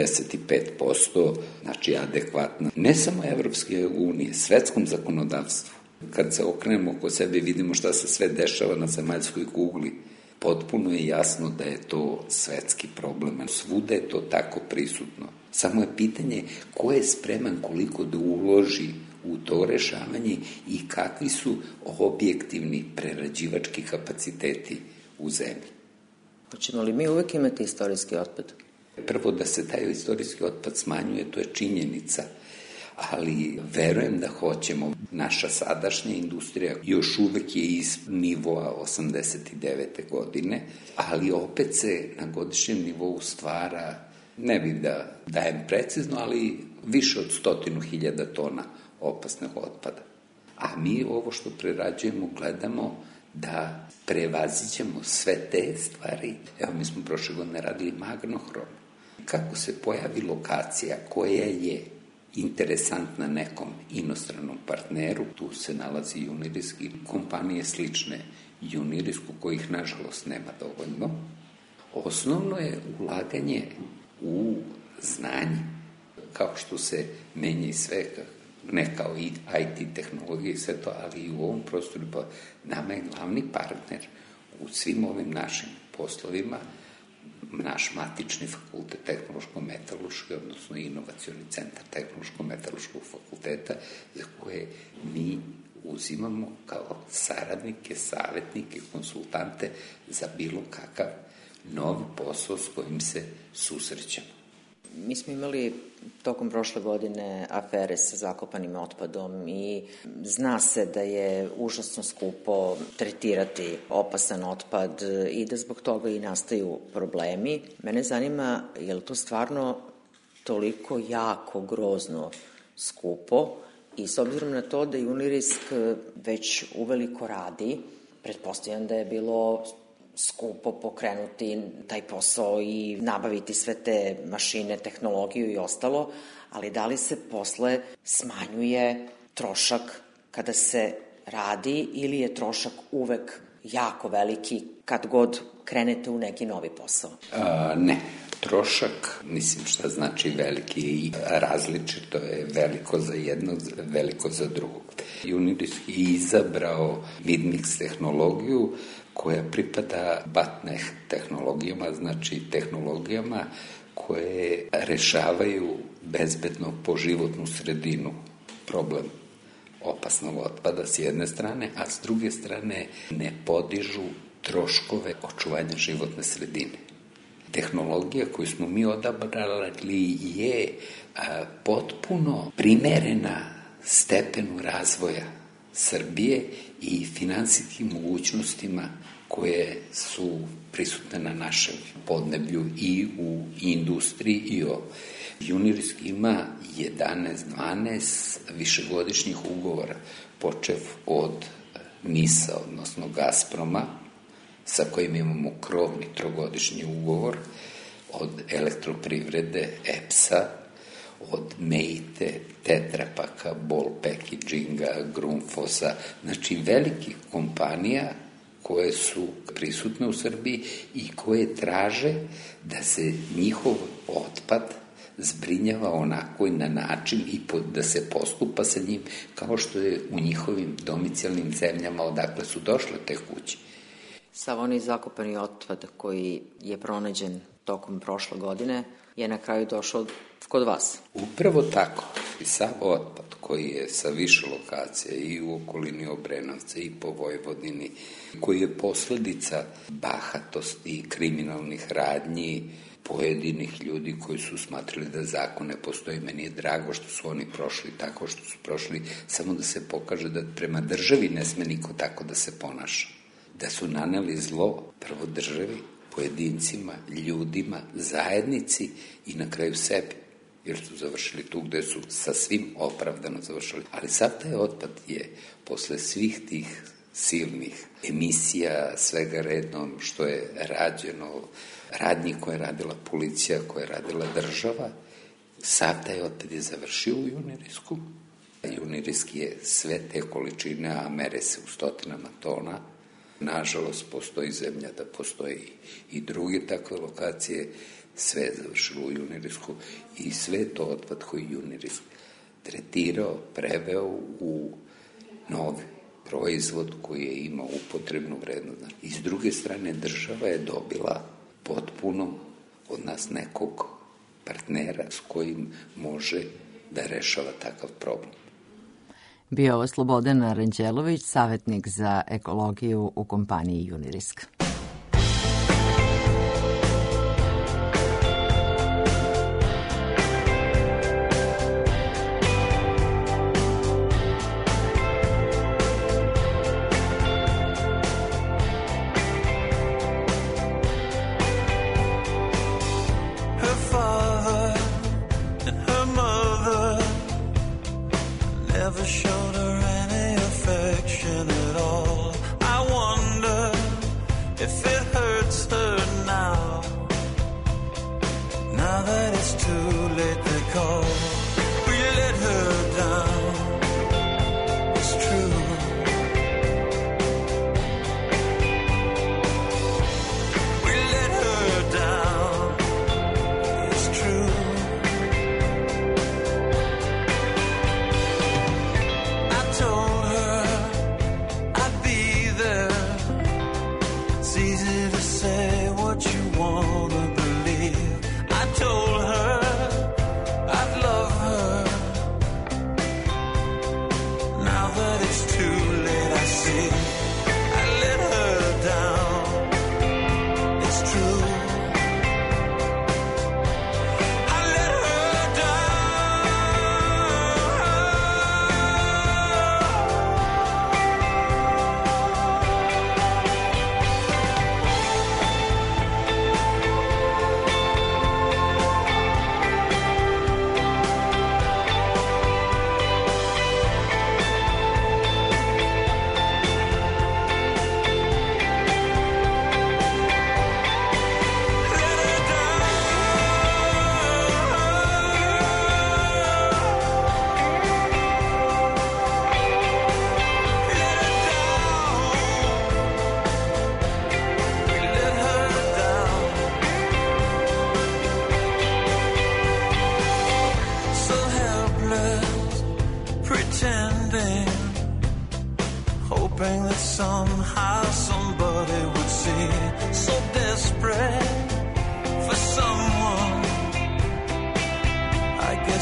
Speaker 21: 95%, znači adekvatna. Ne samo Evropske unije, svetskom zakonodavstvu. Kad se okrenemo oko sebe i vidimo šta se sve dešava na zemaljskoj kugli, potpuno je jasno da je to svetski problem. Svuda je to tako prisutno. Samo je pitanje ko je spreman koliko da uloži u to rešavanje i kakvi su objektivni prerađivački kapaciteti u zemlji.
Speaker 4: Hoćemo li mi uvek imati istorijski otpad?
Speaker 21: Prvo, da se taj istorijski otpad smanjuje, to je činjenica, ali verujem da hoćemo. Naša sadašnja industrija još uvek je iz nivoa 89. godine, ali opet se na godišnjem nivou stvara, ne bih da dajem precizno, ali više od 100.000 tona opasnog otpada. A mi ovo što prerađujemo gledamo da prevaziđemo sve te stvari. Evo, mi smo prošle godine radili magnohrom. Kako se pojavi lokacija koja je interesantna nekom inostranom partneru, tu se nalazi Junirijski, kompanije slične Junirijsku, kojih nažalost nema dovoljno. Osnovno je ulaganje u znanje, kao što se menja i sve, ne kao i IT tehnologije i sve to, ali i u ovom prostoru, pa nama je glavni partner u svim ovim našim poslovima naš matični fakultet tehnološko-metaloški, odnosno inovacioni centar tehnološko-metaloškog fakulteta, za koje mi uzimamo kao saradnike, savjetnike, konsultante za bilo kakav novi posao s kojim se susrećemo.
Speaker 4: Mi smo imali tokom prošle godine afere sa zakopanim otpadom i zna se da je užasno skupo tretirati opasan otpad i da zbog toga i nastaju problemi. Mene zanima, je li to stvarno toliko jako grozno skupo i s obzirom na to da Junirisk već uveliko radi, pretpostavljam da je bilo skupo pokrenuti taj posao i nabaviti sve te mašine, tehnologiju i ostalo, ali da li se posle smanjuje trošak kada se radi ili je trošak uvek jako veliki kad god krenete u neki novi posao?
Speaker 21: Ne. Trošak, mislim šta znači veliki i različito je, veliko za jednog, veliko za drugog. Junirijsk je izabrao Midmix tehnologiju koja pripada BATNEH tehnologijama, znači tehnologijama koje rešavaju bezbedno po životnu sredinu problem opasnog otpada s jedne strane, a s druge strane ne podižu troškove očuvanja životne sredine. Tehnologija koju smo mi odabrali je potpuno primerena stepenu razvoja Srbije i finansijskim mogućnostima koje su prisutne na našem podneblju i u industriji i Juniris ima 11-12 višegodišnjih ugovora, počev od NIS-a, odnosno Gazproma, sa kojim imamo krovni trogodišnji ugovor, od Elektroprivrede, EPS-a, od Meite, Tetrapaka, Ball Packaginga, Grundfosa, znači velikih kompanija koje su prisutne u Srbiji i koje traže da se njihov otpad zbrinjava onako i na način i da se postupa sa njim kao što je u njihovim domicijalnim zemljama odakle su došle te kuće.
Speaker 4: Sav onaj zakopani otpad koji je pronađen tokom prošle godine je na kraju došao kod vas.
Speaker 21: Upravo tako. I sav otpad koji je sa više lokacija i u okolini Obrenovca i po Vojvodini, koji je posledica bahatosti i kriminalnih radnji pojedinih ljudi koji su smatrali da zakon ne postoji. Meni je drago što su oni prošli tako što su prošli, samo da se pokaže da prema državi ne sme niko tako da se ponaša. Da su naneli zlo prvo državi, pojedincima, ljudima, zajednici i na kraju sebi, jer su završili tu gde su sa svim opravdano završili. Ali sav taj otpad je posle svih tih silnih emisija, svega rednom što je rađeno, radnji koje je radila policija, koje je radila država, sav taj otpad je završio u Junirisku. Juniriski je sve te količine, a mere se u stotinama tona. Nažalost, postoji zemlja da postoji i druge takve lokacije, sve je završilo u Junirisku i sve to otpad koji Juniris tretirao, preveo u novi proizvod koji je imao upotrebnu vrednost. I s druge strane, država je dobila potpuno od nas nekog partnera s kojim može da rešava takav problem.
Speaker 4: Bio ovo Slobodan Ranđelović, savjetnik za ekologiju u kompaniji Junirisk.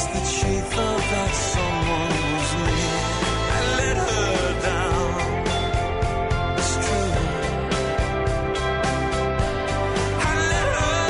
Speaker 2: guess that she thought that someone was me. I let her down. It's true. I let her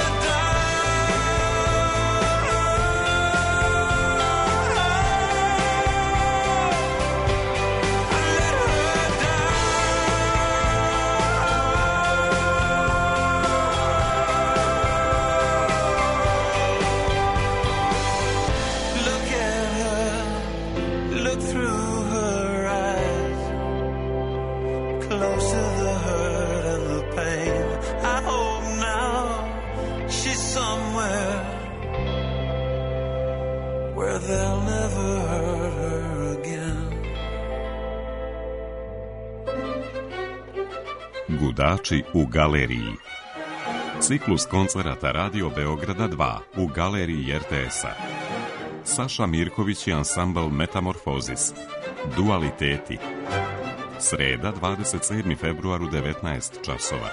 Speaker 1: Gudači u galeriji. Ciklus koncerata Radio Beograda 2 u galeriji RTS-a. Saša Mirković i ansambl Metamorfozis. Dualiteti. Sreda, 27. februar u 19 časova.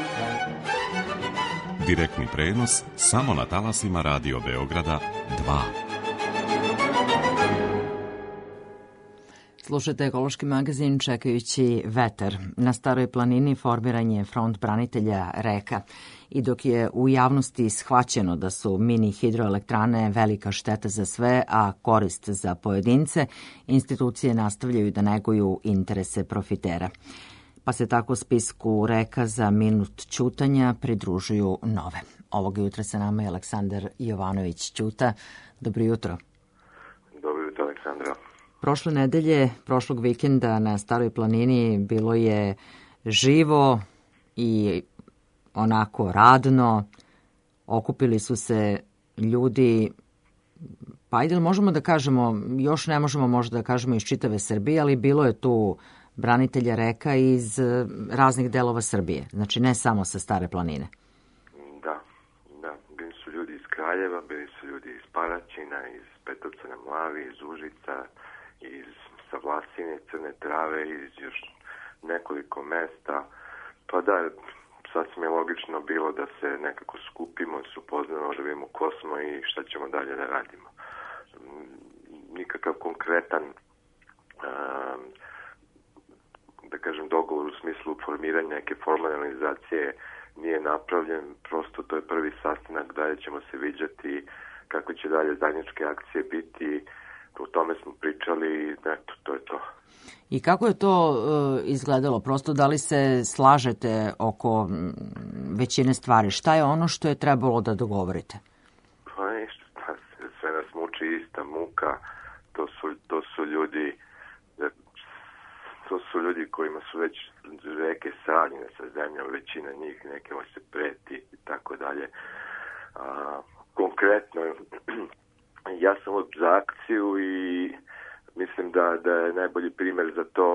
Speaker 1: Direktni prenos samo na talasima Radio Beograda 2.
Speaker 4: Slušajte ekološki magazin čekajući vetar. Na Staroj planini formiran je front branitelja Reka i dok je u javnosti shvaćeno da su mini hidroelektrane velika šteta za sve, a korist za pojedince, institucije nastavljaju da neguju interese profitera. Pa se tako spisku Reka za minut ćutanja pridružuju nove. Ovog jutra sa nama je Aleksandar Jovanović Ćuta. Dobro jutro.
Speaker 22: Dobro jutro, Aleksandra.
Speaker 4: Prošle nedelje, prošlog vikenda na Staroj planini bilo je živo i onako radno. Okupili su se ljudi, pa ajde možemo da kažemo, još ne možemo možda da kažemo iz čitave Srbije, ali bilo je tu branitelja Reka iz raznih delova Srbije, znači ne samo sa Stare planine.
Speaker 22: Da, bili su ljudi iz Kraljeva, bili su ljudi iz Paraćina, iz Petrovca na Mlavi, iz Užica, iz Savlasine, Crne Trave, iz još nekoliko mesta. Pa da, sasvim je logično bilo da se nekako skupimo, da se upoznamo, da vidimo ko smo i šta ćemo dalje da radimo. Nikakav konkretan da kažem dogovor u smislu formiranja neke formalne organizacije nije napravljen, prosto to je prvi sastanak, dalje ćemo se viđati, kako će dalje zajedničke akcije biti, o tome smo pričali i eto, to je to.
Speaker 4: I kako je to izgledalo? Prosto da li se slažete oko većine stvari? Šta je ono što je trebalo da dogovorite?
Speaker 22: Pa ništa, sve nas muči ista muka, to su ljudi kojima su već reke sravnjene sa zemljom, većina njih, nekima se preti i tako dalje. Konkretno, ja sam za akciju i mislim da je najbolji primjer za to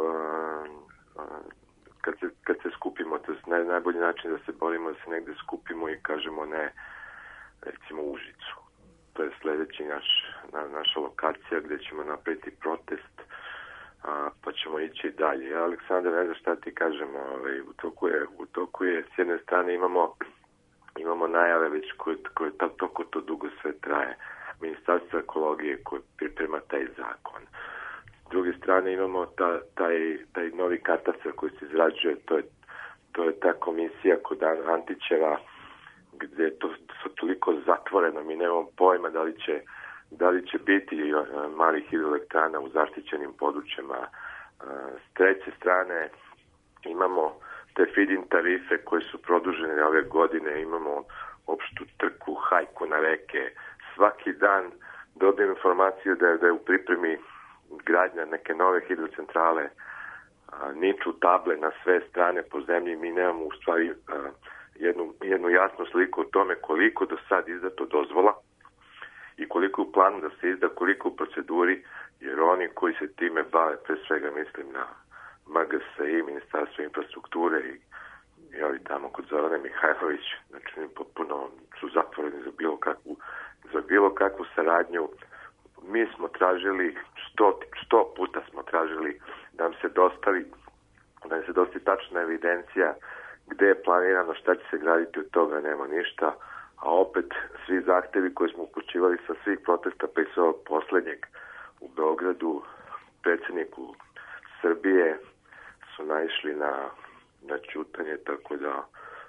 Speaker 22: kad se skupimo, to je najbolji način da se borimo, da se negde skupimo i kažemo ne, recimo Užicu. To je sledeći naša lokacija gde ćemo napraviti protest, pa ćemo ići dalje. Ja, Aleksandar, ne znam šta ti kažem, u toku je, s jedne strane imamo najave već koje toliko to dugo sve traje. Ministarstvo ekologije koje priprema taj zakon. S druge strane imamo taj novi katastar koji se izrađuje, to je ta komisija kod Antićeva gdje je to toliko zatvoreno, mi nemamo pojma da li će biti malih hidroelektrana u zaštićenim područjima. S treće strane imamo te feed-in tarife koje su produžene ove godine, imamo opštu trku, hajku na reke. Svaki dan dobijem informaciju da je u pripremi gradnja neke nove hidrocentrale, niču table na sve strane po zemlji, mi nemamo u stvari jednu jasnu sliku o tome koliko do sad izdato dozvola i koliko u planu da se izda, koliko u proceduri, jer oni koji se time bave, pre svega mislim na MGS i Ministarstvo infrastrukture i ovi tamo kod Zorane Mihajlović, znači potpuno su zatvoreni za bilo kakvu saradnju. Mi smo tražili, 100 puta smo tražili da nam se dostavi tačna evidencija gde je planirano, šta će se graditi, od toga nema ništa. a opet svi zahtevi koje smo upućivali sa svih protesta, pa i sa ovog poslednjeg u Beogradu, predsjedniku Srbije su naišli na ćutanje, tako da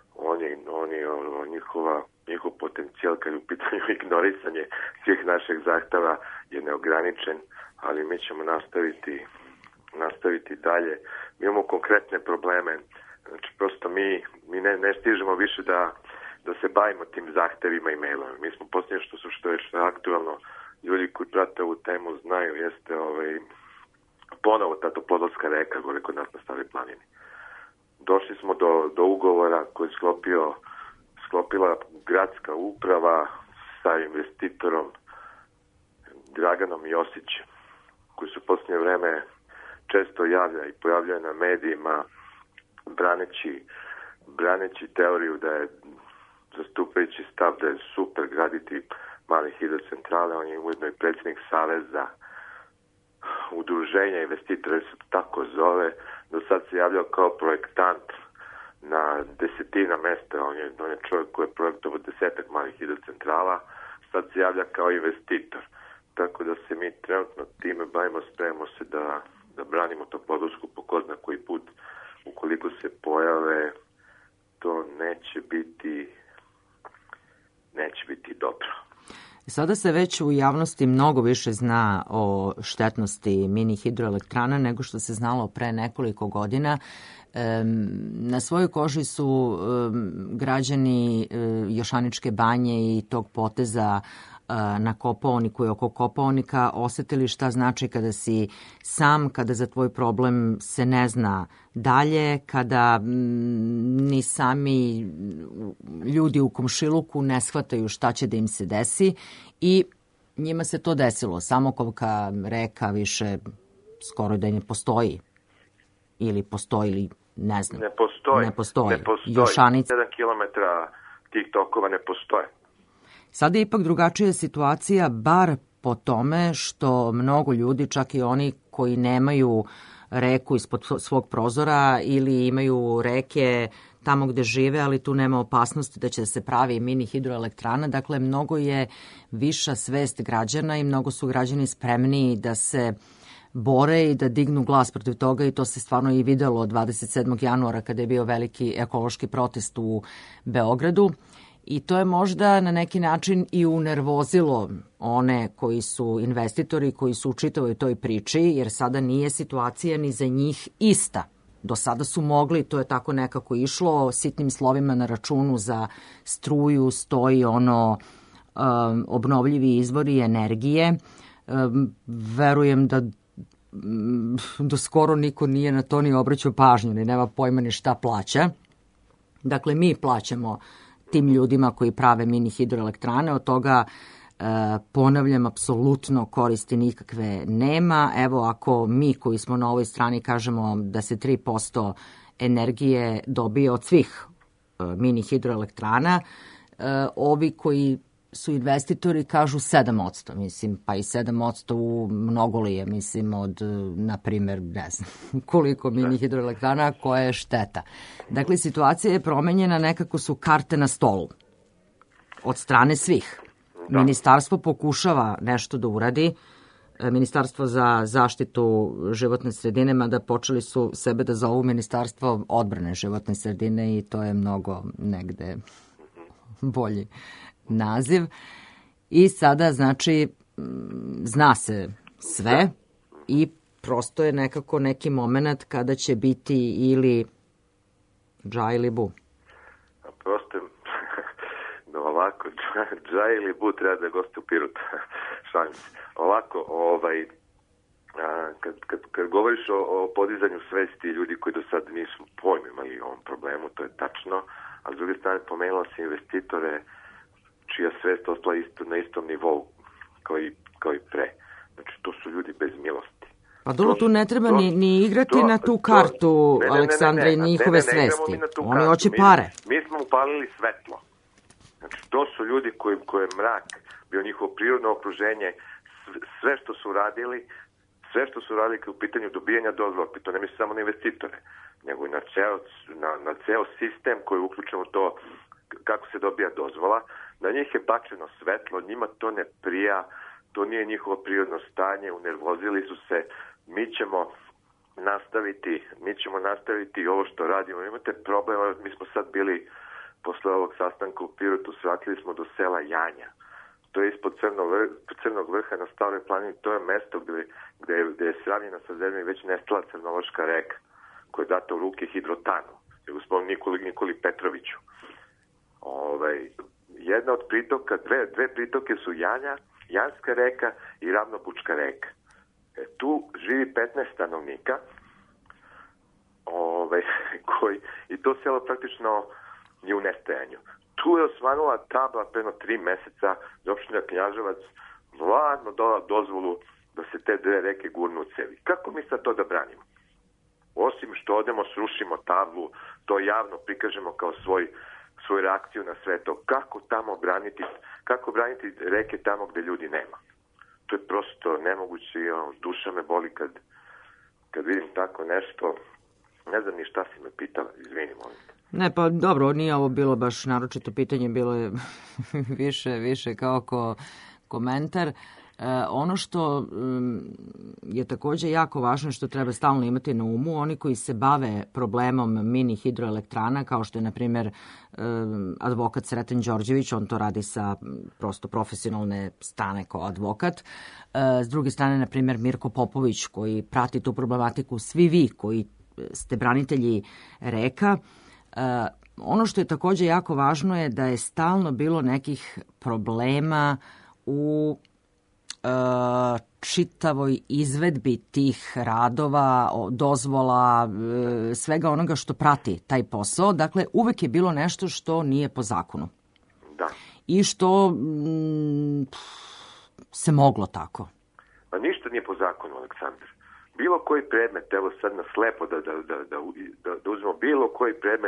Speaker 22: njihov potencijal kad je u pitanju ignorisanje svih naših zahteva je neograničen, ali mi ćemo nastaviti dalje. Mi imamo konkretne probleme, znači prosto mi ne stižemo više da se bavimo tim zahtevima i mailom. Mi smo posljednje što je aktualno, ljudi koji prate ovu temu znaju, jeste ponovo ta Topodolska reka gore kod nas na Staroj planini. Došli smo do ugovora koji je sklopila gradska uprava sa investitorom Draganom Josićem, koji su u posljednje vreme često javlja i pojavljaju na medijima braneći teoriju da je zastupajući stav da je super graditi male hidrocentrale. On je ujedno i predsjednik Saveza udruženja investitora, se tako zove. Do sad se javljao kao projektant na desetina mesta. On je čovjek koji je projektovao 10 malih hidrocentrala. Sad se javlja kao investitor. Tako da se mi trenutno time bavimo, spremamo se da branimo Topodolsku po ko zna koji put. Ukoliko se pojave, to neće biti dobro.
Speaker 4: Sada se već u javnosti mnogo više zna o štetnosti mini hidroelektrana nego što se znalo pre nekoliko godina. Na svojoj koži su građani Jošaničke banje i tog poteza na Kopaoniku i oko Kopaonika osetili šta znači kada si sam, kada za tvoj problem se ne zna dalje, kada ni sami ljudi u komšiluku ne shvataju šta će da im se desi i njima se to desilo. Samokovka reka više skoro da ne postoji ili postoji ili ne znam.
Speaker 22: Ne postoji.
Speaker 4: Jošanica.
Speaker 22: 7 kilometara tih tokova ne postoje.
Speaker 4: Sada je ipak drugačija situacija, bar po tome što mnogo ljudi, čak i oni koji nemaju reku ispod svog prozora ili imaju reke tamo gde žive, ali tu nema opasnosti da će da se pravi mini hidroelektrana. Dakle, mnogo je viša svest građana i mnogo su građani spremniji da se bore i da dignu glas protiv toga i to se stvarno i videlo 27. januara kada je bio veliki ekološki protest u Beogradu. I to je možda na neki način i unervozilo one koji su investitori, koji su u čitavoj toj priči, jer sada nije situacija ni za njih ista. Do sada su mogli, to je tako nekako išlo, sitnim slovima na računu za struju stoji obnovljivi izvori energije. Verujem da do skoro niko nije na to ni obraćao pažnju, ni nema pojma ni šta plaća. Dakle, mi plaćamo tim ljudima koji prave mini hidroelektrane, od toga ponavljam, apsolutno koristi nikakve nema. Evo, ako mi koji smo na ovoj strani kažemo da se 3% energije dobije od svih mini hidroelektrana, ovi koji su investitori kažu 7%, mislim, pa i 7% u mnogo li je, mislim, od, na primjer, ne znam, koliko mini hidroelektrana, koja je šteta. Dakle, situacija je promenjena, nekako su karte na stolu od strane svih. Da. Ministarstvo pokušava nešto da uradi, Ministarstvo za zaštitu životne sredine, mada počeli su sebe da zovu Ministarstvo odbrane životne sredine i to je mnogo negde bolji naziv. I sada, znači, zna se sve i prosto je nekako neki moment kada će biti ili dža ili bu.
Speaker 22: Prosto ovako, dža ili bu treba da goste u Piruta. Šalim se. Ovako, kad govoriš o podizanju svesti ljudi koji do sada nisu pojma imali o ovom problemu, to je tačno, a s druge strane pomenula se investitore čija svest ostala na istom nivou kao i pre. Znači, to su ljudi bez milosti.
Speaker 4: Pa dobro, tu ne treba ni igrati na tu kartu Aleksandra i njihove svesti. Oni hoće pare.
Speaker 22: Mi smo upalili svetlo. Znači, to su ljudi koji je mrak bio njihovo prirodno okruženje, sve što su radili kao u pitanju dobijanja dozvola, to ne misli samo na investitore, nego i na ceo sistem koji je uključen u to kako se dobija dozvola. Na njih je bačeno svetlo, njima to ne prija, to nije njihovo prirodno stanje, unervozili su se, mi ćemo nastaviti ovo što radimo. Imate problema, mi smo sad bili posle ovog sastanka u Pirotu, svratili smo do sela Janja. To je ispod Crnog vrha na Staroj planini, to je mesto gde je sravnjena sa zemljom i već nestala Crnovrška reka, koja je data u ruke Hidrotanu, gospodinu Nikoli Petroviću. Jedna od pritoka, dve pritoke su Janska reka i Ravnobučka reka. Tu živi 15 stanovnika, i to selo praktično je u nestajanju. Tu je osvanula tabla preno 3 meseca za opština Knjaževac vladno dala dozvolu da se te dve reke gurnu u cevi. Kako mi sad to da branimo? Osim što odemo, srušimo tablu, to javno prikažemo kao svoju reakciju na sve to. Kako braniti reke tamo gde ljudi nema? To je prosto nemoguće i duša me boli kad vidim tako nešto. Ne znam ni šta si me pitala, izvini, molim te.
Speaker 4: Ne, pa dobro, nije ovo bilo baš naročito pitanje, bilo je više kao komentar. Ono što je takođe jako važno, što treba stalno imati na umu, oni koji se bave problemom mini hidroelektrana, kao što je, na primjer, advokat Sreten Đorđević, on to radi sa prosto profesionalne strane kao advokat. S druge strane, na primjer, Mirko Popović, koji prati tu problematiku, svi vi koji ste branitelji reka. Ono što je takođe jako važno je da je stalno bilo nekih problema u čitavoj izvedbi tih radova, dozvola, svega onoga što prati taj posao. Dakle, uvek je bilo nešto što nije po zakonu.
Speaker 22: Da.
Speaker 4: I što se moglo tako.
Speaker 22: Pa ništa nije po zakonu, Aleksandar. Bilo koji predmet, evo sad na slepo da uzmemo bilo koji predmet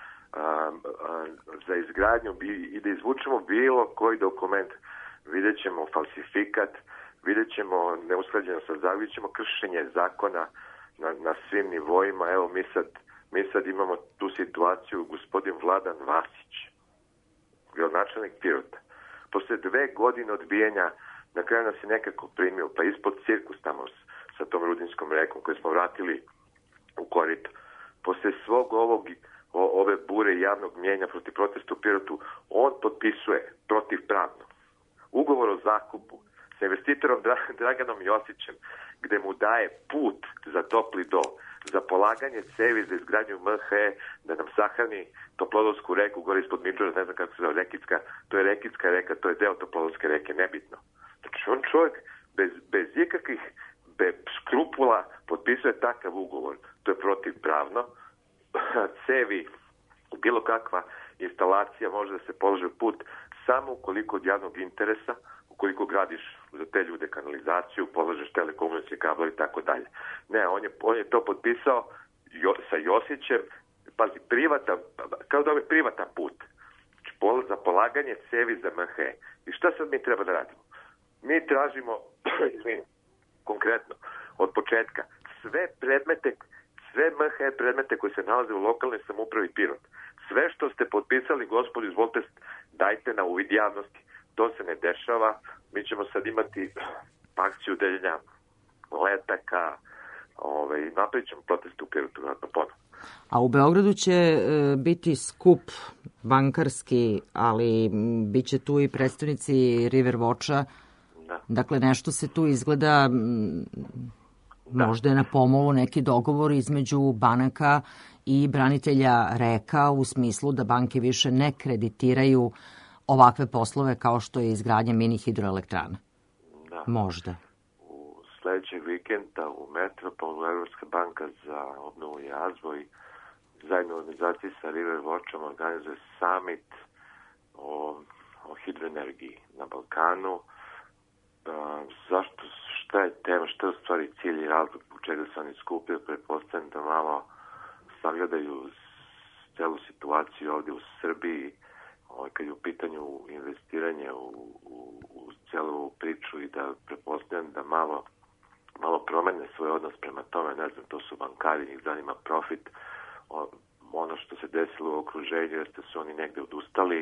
Speaker 22: za izgradnju i da izvučemo bilo koji dokument, vidjet ćemo falsifikat, vidjet ćemo neusklađenost sa zakonom, vidjet ćemo kršenje zakona na svim nivoima. Evo mi sad imamo tu situaciju, gospodin Vladan Vasić, gradonačelnik Pirota. Posle 2 godine odbijanja, na kraju nas je nekako primio, pa ispod cirkus tamo sa tom rudinskom rekom koju smo vratili u korito. Posle svog ove bure javnog mnjenja protiv protesta u Pirotu, on potpisuje protivpravno ugovor o zakupu sa investitorom Draganom Josićem, gde mu daje put za topli do, za polaganje cevi za izgradnju MHE, da nam sahrani Toplodolsku reku gore ispod Midžora, ne znam kako se zove, to je Rekitska reka, to je deo Toplodolske reke, nebitno. Znači on čovjek bez ikakvih skrupula potpisuje takav ugovor. To je protivpravno. Cevi, bilo kakva instalacija može da se položi u put samo ukoliko od javnog interesa, ukoliko gradiš za te ljude kanalizaciju, polažeš telekomunikacijske kabla i tako dalje. Ne, on je to potpisao sa Josićem, pazi, kao da je privatan put. Znači, za polaganje cevi za MHE. I šta sad mi treba da radimo? Mi tražimo, konkretno, od početka, sve MHE predmete koji se nalaze u lokalnoj samoupravi Pirot. Sve što ste potpisali, gospodi, izvolite, dajte na uvid javnosti. To se ne dešava. Mi ćemo sad imati akciju deljenja letaka, napravit ćemo protest u Pirotu, ponovno.
Speaker 4: A u Beogradu će biti skup bankarski, ali bit će tu i predstavnici River Watcha. Da. Dakle, nešto se tu izgleda, možda je na pomolu neki dogovor između banaka i branitelja reka, u smislu da banke više ne kreditiraju ovakve poslove kao što je izgradnja mini hidroelektrana.
Speaker 22: Da.
Speaker 4: Možda.
Speaker 22: U sledećeg vikenda u Metropolu Evropska banka za obnovu i razvoj zajedno u organizaciji sa River Watchom organizuje summit o hidroenergiji na Balkanu. Šta je tema, šta je u stvari cilj i razlog u čega se oni skupio? Pretpostavljam da malo sagledaju celu situaciju ovdje u Srbiji, kad je u pitanju investiranje u celu priču, i da pretpostavljam da malo promene svoj odnos prema tome. Ne znam, to su bankari, njih zanima profit. Ono što se desilo u okruženju jeste su oni negde odustali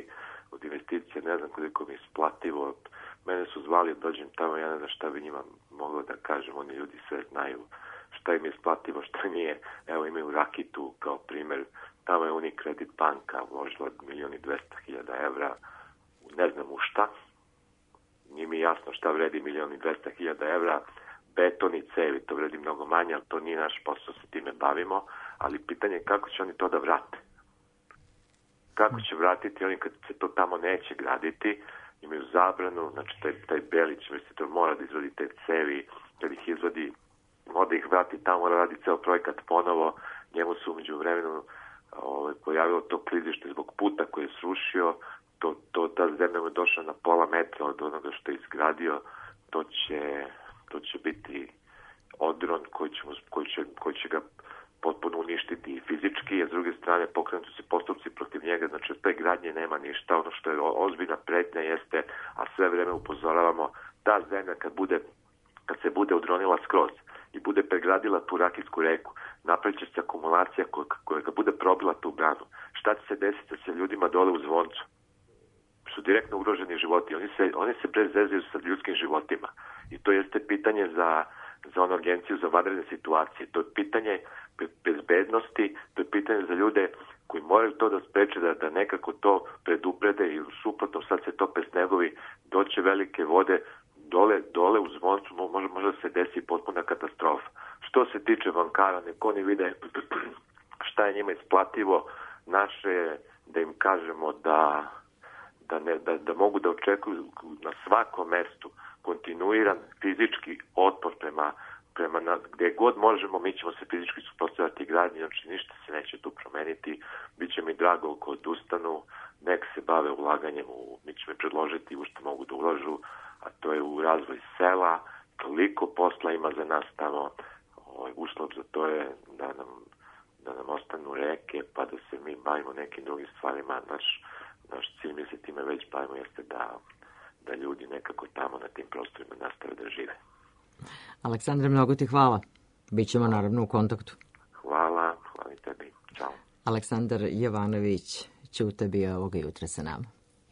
Speaker 22: od investicija, ne znam koliko mi je isplativo. Mene su zvali, dođem tamo, ja ne znam šta bi njima mogao da kažem, oni ljudi sve znaju šta im je isplativo, šta nije. Evo imaju Rakitu kao primer, tamo je Unicredit banka uložila 1.200.000 evra, ne znam u šta. Nije mi jasno šta vredi 1.200.000 evra, beton i cevi, to vredi mnogo manje, ali to nije naš posao, se time bavimo, ali pitanje je kako će oni to da vrate. Kako će vratiti oni kad se to tamo neće graditi, imaju zabranu, znači taj Belić investitor mora da izvadi te cevi, kad ih izvadi, mora da ih vrati tamo, mora radi ceo projekat ponovo, njemu su umeđu vremenu pojavilo to klizište zbog puta koji je srušio, ta zemlja mu je došla na pola metra od onoga što je izgradio, to će biti odron koji će ga potpuno uništiti i fizički, a s druge strane pokrenuti se postupci protiv njega, znači od te gradnje nema ništa. Ono što je ozbiljna pretnja jeste, a sve vreme upozoravamo, ta zemlja kad se bude odronila skroz i bude pregradila tu Rakitsku reku, napravit će se akumulacija koja bude probila tu branu. Šta će se desiti sa ljudima dole u Zvoncu? Su direktno ugroženi životi. Oni se prezezaju sa ljudskim životima. I to jeste pitanje za onu agenciju za vanredne situacije. To je pitanje bezbednosti, to je pitanje za ljude koji moraju to da spreče, da nekako to preduprede i suprotno sad se tope snegovi, doće velike vode, dole u Zvoncu može se desi potpuna katastrofa. Što se tiče bankara, nek oni vide šta je njima isplativo, naše je da im kažemo da mogu da očekuju na svakom mestu kontinuiran fizički otpor prema gde god možemo, mi ćemo se fizički suprotstavljati gradnji, znači ništa se neće tu promeniti, bit će mi drago ako odustanu, nek se bave ulaganjem, mi ćemo predložiti u što mogu da ulažu, a to je u razvoj sela, toliko posla ima za nas tamo, uslov za to je da nam ostanu reke, pa da se mi bavimo nekim drugim stvarima, naš cilj, mi se time već bavimo, jeste da ljudi nekako tamo na tim prostorima nastave da žive.
Speaker 4: Aleksandre, mnogo ti hvala. Bićemo naravno u kontaktu.
Speaker 22: Hvala i tebi. Ćao.
Speaker 4: Aleksandar Jovanović, Ćute bio ovoga jutra sa nama.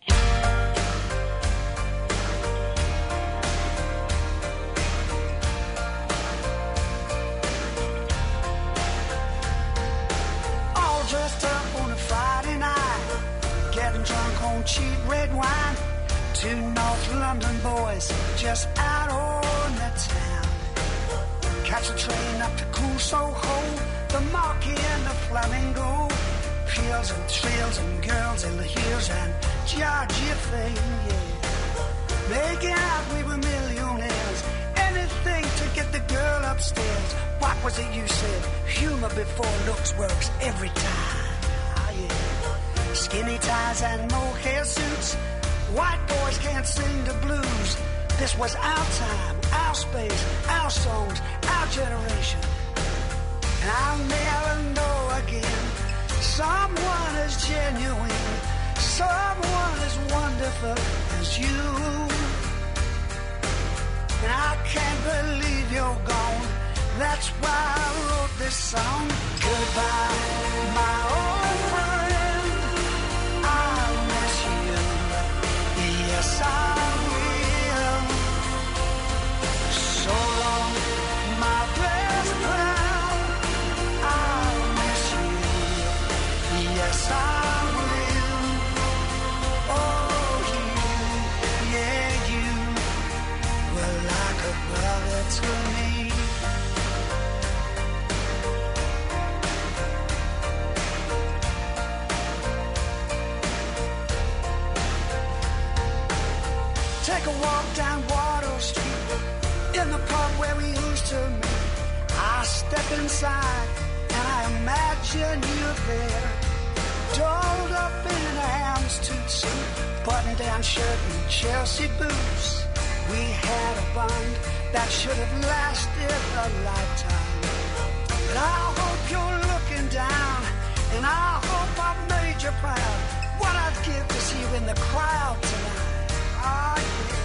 Speaker 2: All dressed up on a Friday night, getting drunk on cheap red wine. Two North London boys just out on the town. Catch a train up to cool Soho, the Marquis and the Flamingo. Pills and thrills and girls in the hills and Georgia fame, yeah. Making out we were millionaires, anything to get the girl upstairs. What was it you said? Humor before looks works every time. Oh, yeah. Skinny ties and mohair suits. White boys can't sing the blues. This was our time, our space, our songs, our generation. And I'll never know again someone as genuine, someone as wonderful as you. And I can't believe you're gone. That's why I wrote this song. Goodbye, my old friend. I'll miss you. Yes, I will. So long, my best friend. I'll miss you. Yes, I will. Oh, you were like a brother to me. Take a walk down Water Street in the park where we used to meet. I step inside and I imagine you there, dolled up in a Hamstead suit, button-down shirt and Chelsea boots. We had a bond that should have lasted a lifetime. But I hope you're looking down, and I hope I've made you proud. What I'd give to see you in the crowd tonight. Ah,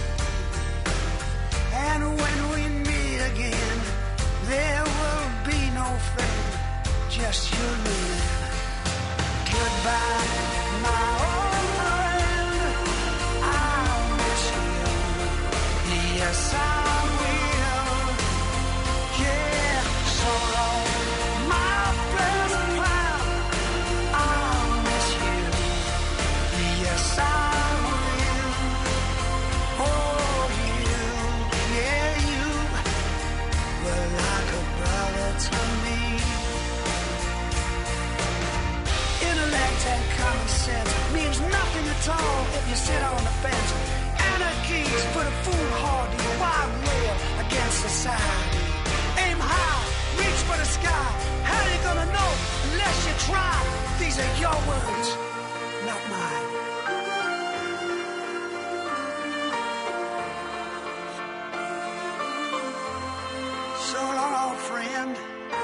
Speaker 2: yeah. And when we meet again, there will be no friend, just you and me. Goodbye, my old friend. and common sense means nothing at all if you sit on the fence. Anarchy's put a foolhardy wide rail against society. Aim high, reach for the sky. How you gonna know unless you try? These are your words, not mine. So long, old friend.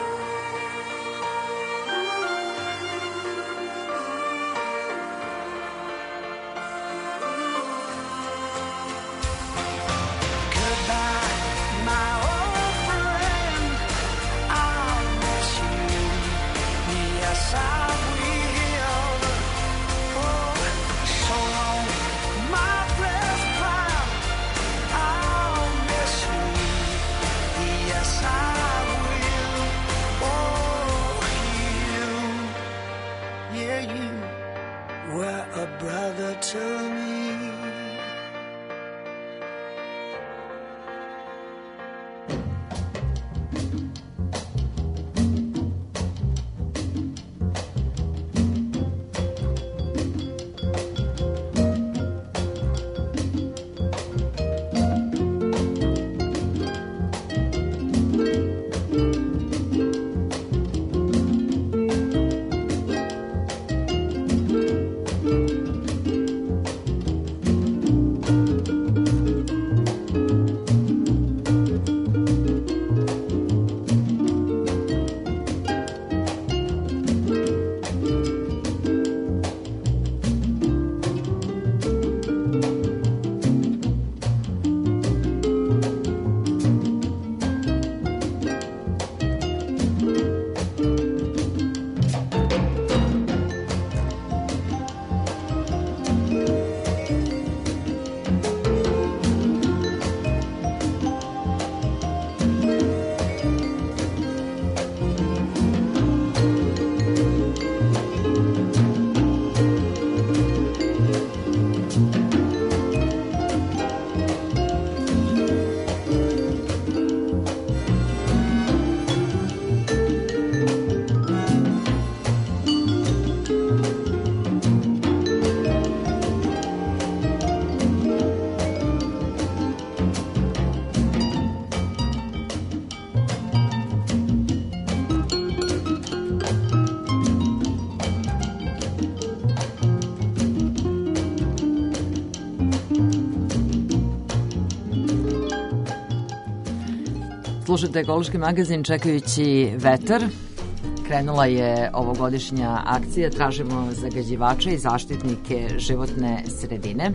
Speaker 2: Goodbye, my old friend. I'll miss you. Yes, I will. Oh, so long, my best pal. I'll miss you. Yes, I will. Oh, you. Yeah, you were a brother to me.
Speaker 4: Slušajte Ekološki magazin čekajući vetar. Krenula je ovogodišnja akcija Tražimo zagađivače i zaštitnike životne sredine.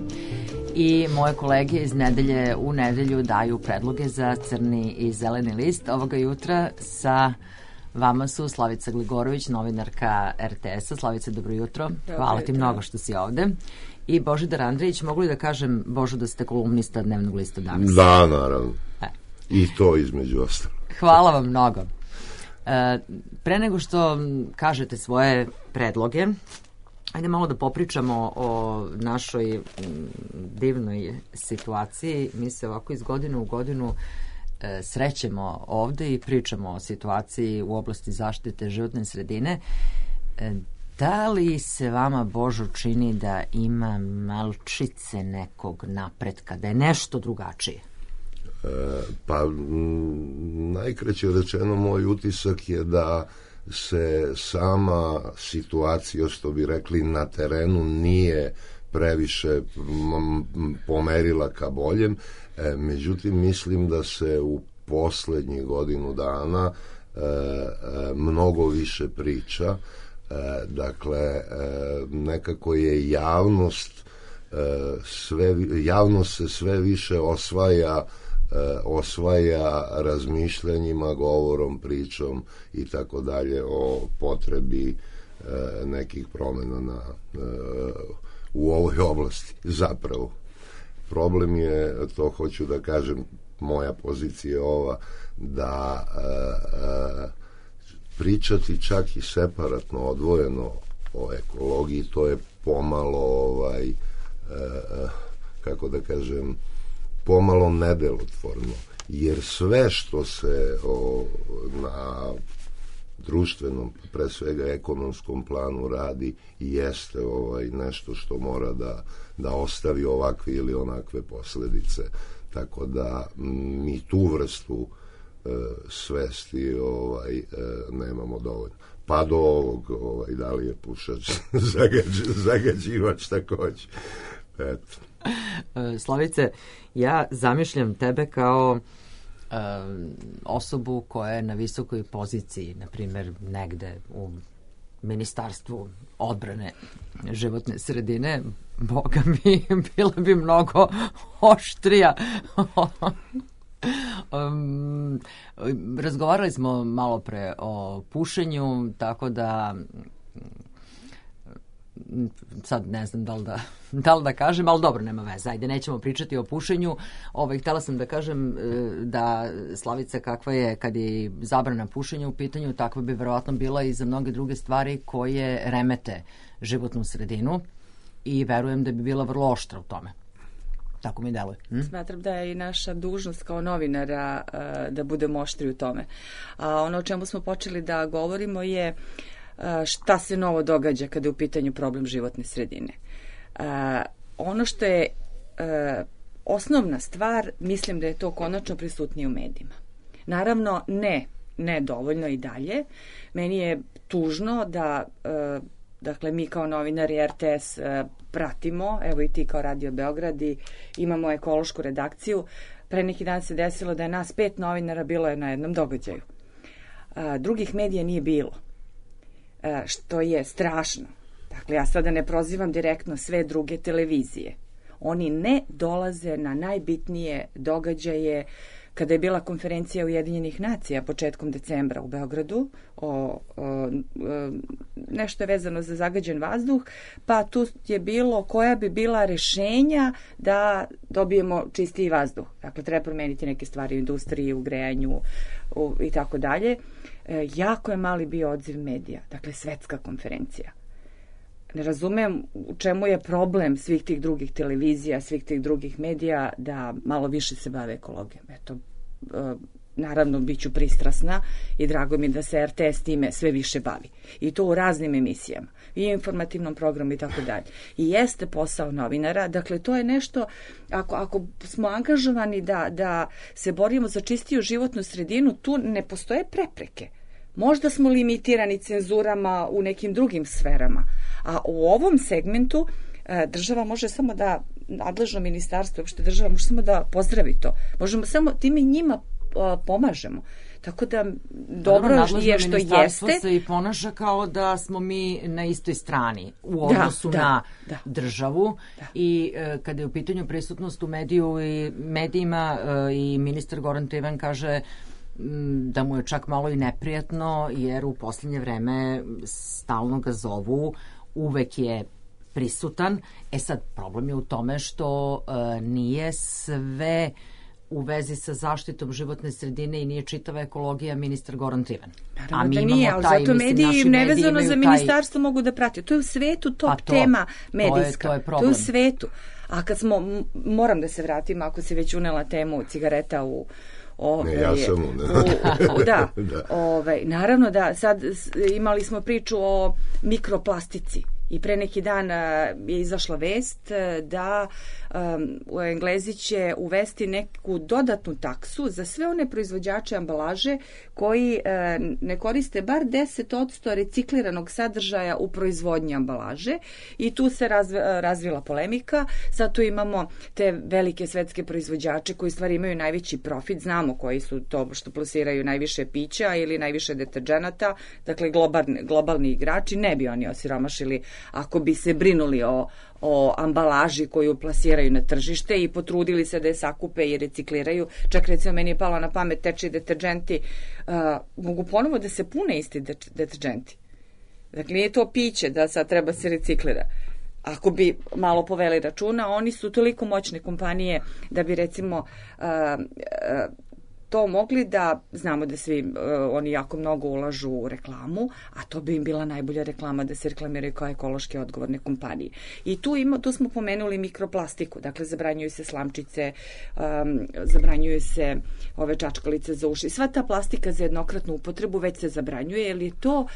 Speaker 4: I moje kolege iz nedelje u nedelju daju predloge za crni i zeleni list. Ovoga jutra sa vama su Slavica Gligorović, novinarka RTS-a. Slavica, dobro jutro. Hvala ti mnogo što si ovde. I Božidar Andrejić, mogu li da kažem, Božo, da ste kolumnista Dnevnog lista danas?
Speaker 3: Da, naravno. I to između ostalo.
Speaker 4: Hvala vam mnogo. Pre nego što kažete svoje predloge, ajde malo da popričamo o našoj divnoj situaciji. Mi se ovako iz godine u godinu srećemo ovde i pričamo o situaciji u oblasti zaštite životne sredine. Da li se vama, Božo, čini da ima malčice nekog napretka, da je nešto drugačije?
Speaker 3: Pa najkraće rečeno moj utisak je da se sama situacija, što bi rekli, na terenu nije previše pomerila ka boljem. Međutim, mislim da se u poslednjih godinu dana mnogo više priča. Dakle, nekako je javnost se sve više osvaja razmišljanjima, govorom, pričom i tako dalje o potrebi nekih promena u ovoj oblasti. Zapravo, problem je, to hoću da kažem, moja pozicija je ova, da pričati čak i separatno, odvojeno o ekologiji, to je pomalo kako da kažem, pomalo nedelotvorno, jer sve što se na društvenom, pre svega ekonomskom planu radi i jeste nešto što mora da ostavi ovakve ili onakve posledice. Tako da mi tu vrstu svesti nemamo dovoljno. Pa do ovog, da li je pušač zagađivač takođe. Eto.
Speaker 4: Slavice, ja zamišljam tebe kao osobu koja je na visokoj poziciji, na primjer negde u Ministarstvu odbrane životne sredine, boga mi, bila bi mnogo oštrija. Razgovarali smo malo pre o pušenju, tako da sad ne znam da li da kažem, ali dobro, nema veze, ajde, nećemo pričati o pušenju. Htela sam da kažem da, Slavica, kakva je kad je zabrana pušenja u pitanju, takva bi verovatno bila i za mnoge druge stvari koje remete životnu sredinu i verujem da bi bila vrlo oštra u tome. Tako mi deluje.
Speaker 5: Smatram da je i naša dužnost kao novinara da budemo oštri u tome. A ono o čemu smo počeli da govorimo je šta se novo događa kada je u pitanju problem životne sredine. Ono što je osnovna stvar, mislim da je to konačno prisutnije u medijima. Naravno, ne dovoljno i dalje. Meni je tužno da dakle, mi kao novinari RTS pratimo, evo i ti kao Radio Beograd, i imamo ekološku redakciju. Pre neki dan se desilo da je nas 5 novinara bilo je na jednom događaju. Drugih medija nije bilo, što je strašno. Dakle, ja sada ne prozivam direktno sve druge televizije. Oni ne dolaze na najbitnije događaje. Kada je bila konferencija Ujedinjenih nacija početkom decembra u Beogradu, nešto je vezano za zagađen vazduh, pa tu je bilo koja bi bila rešenja da dobijemo čistiji vazduh. Dakle, treba promeniti neke stvari u industriji, u grejanju i tako dalje. Jako je mali bio odziv medija, dakle svetska konferencija. Ne razumem u čemu je problem svih tih drugih televizija, svih tih drugih medija da malo više se bave ekologijom. Eto, naravno, bit ću pristrasna i drago mi da se RTS time sve više bavi. I to u raznim emisijama, i informativnom programu i tako dalje. I jeste posao novinara, dakle to je nešto, ako smo angažovani da se borimo za čistiju životnu sredinu, tu ne postoje prepreke. Možda smo limitirani cenzurama u nekim drugim sferama, a u ovom segmentu država može samo da, nadležno ministarstvo, uopšte država može samo da pozdravi to. Možemo samo time njima pomažemo. Tako da dobro je što
Speaker 4: ministarstvo
Speaker 5: jeste.
Speaker 4: Se i ponaša kao da smo mi na istoj strani u odnosu na državu. I kada je u pitanju prisutnost u medijima i ministar Goran Trivan kaže da mu je čak malo i neprijatno, jer u posljednje vreme stalno ga zovu, uvek je prisutan. Sad, problem je u tome što nije sve u vezi sa zaštitom životne sredine i nije čitava ekologija ministar Goran Trivan.
Speaker 5: Naravno da nije, ali zato mediji nevezano za ministarstvo mogu da prati. To je u svetu top tema medijska.
Speaker 4: To je problem.
Speaker 5: To je u svetu. A kad smo, moram da se vratim, ako si već unela temu cigareta u
Speaker 3: ja sam
Speaker 5: naravno da sad imali smo priču o mikroplastici i pre neki dan je izašla vest da Englezi će uvesti neku dodatnu taksu za sve one proizvođače ambalaže koji ne koriste bar 10% recikliranog sadržaja u proizvodnji ambalaže, i tu se razvila polemika. Sad tu imamo te velike svetske proizvođače koji stvari imaju najveći profit, znamo koji su to što plasiraju najviše pića ili najviše deterđenata, dakle globalni igrači. Ne bi oni osiromašili ako bi se brinuli o ambalaži koju plasiraju na tržište i potrudili se da je sakupe i recikliraju. Čak recimo meni je palo na pamet teči deterđenti, mogu ponovo da se pune isti deterđenti. Dakle, nije to piće da sad treba se reciklira. Ako bi malo poveli računa, oni su toliko moćne kompanije da bi recimo to mogli da, znamo da svi oni jako mnogo ulažu u reklamu, a to bi im bila najbolja reklama da se reklamiraju kao ekološki odgovorne kompanije. I tu smo pomenuli mikroplastiku, dakle zabranjuju se slamčice, zabranjuju se ove čačkalice za uši. Sva ta plastika za jednokratnu upotrebu već se zabranjuje, jer je to,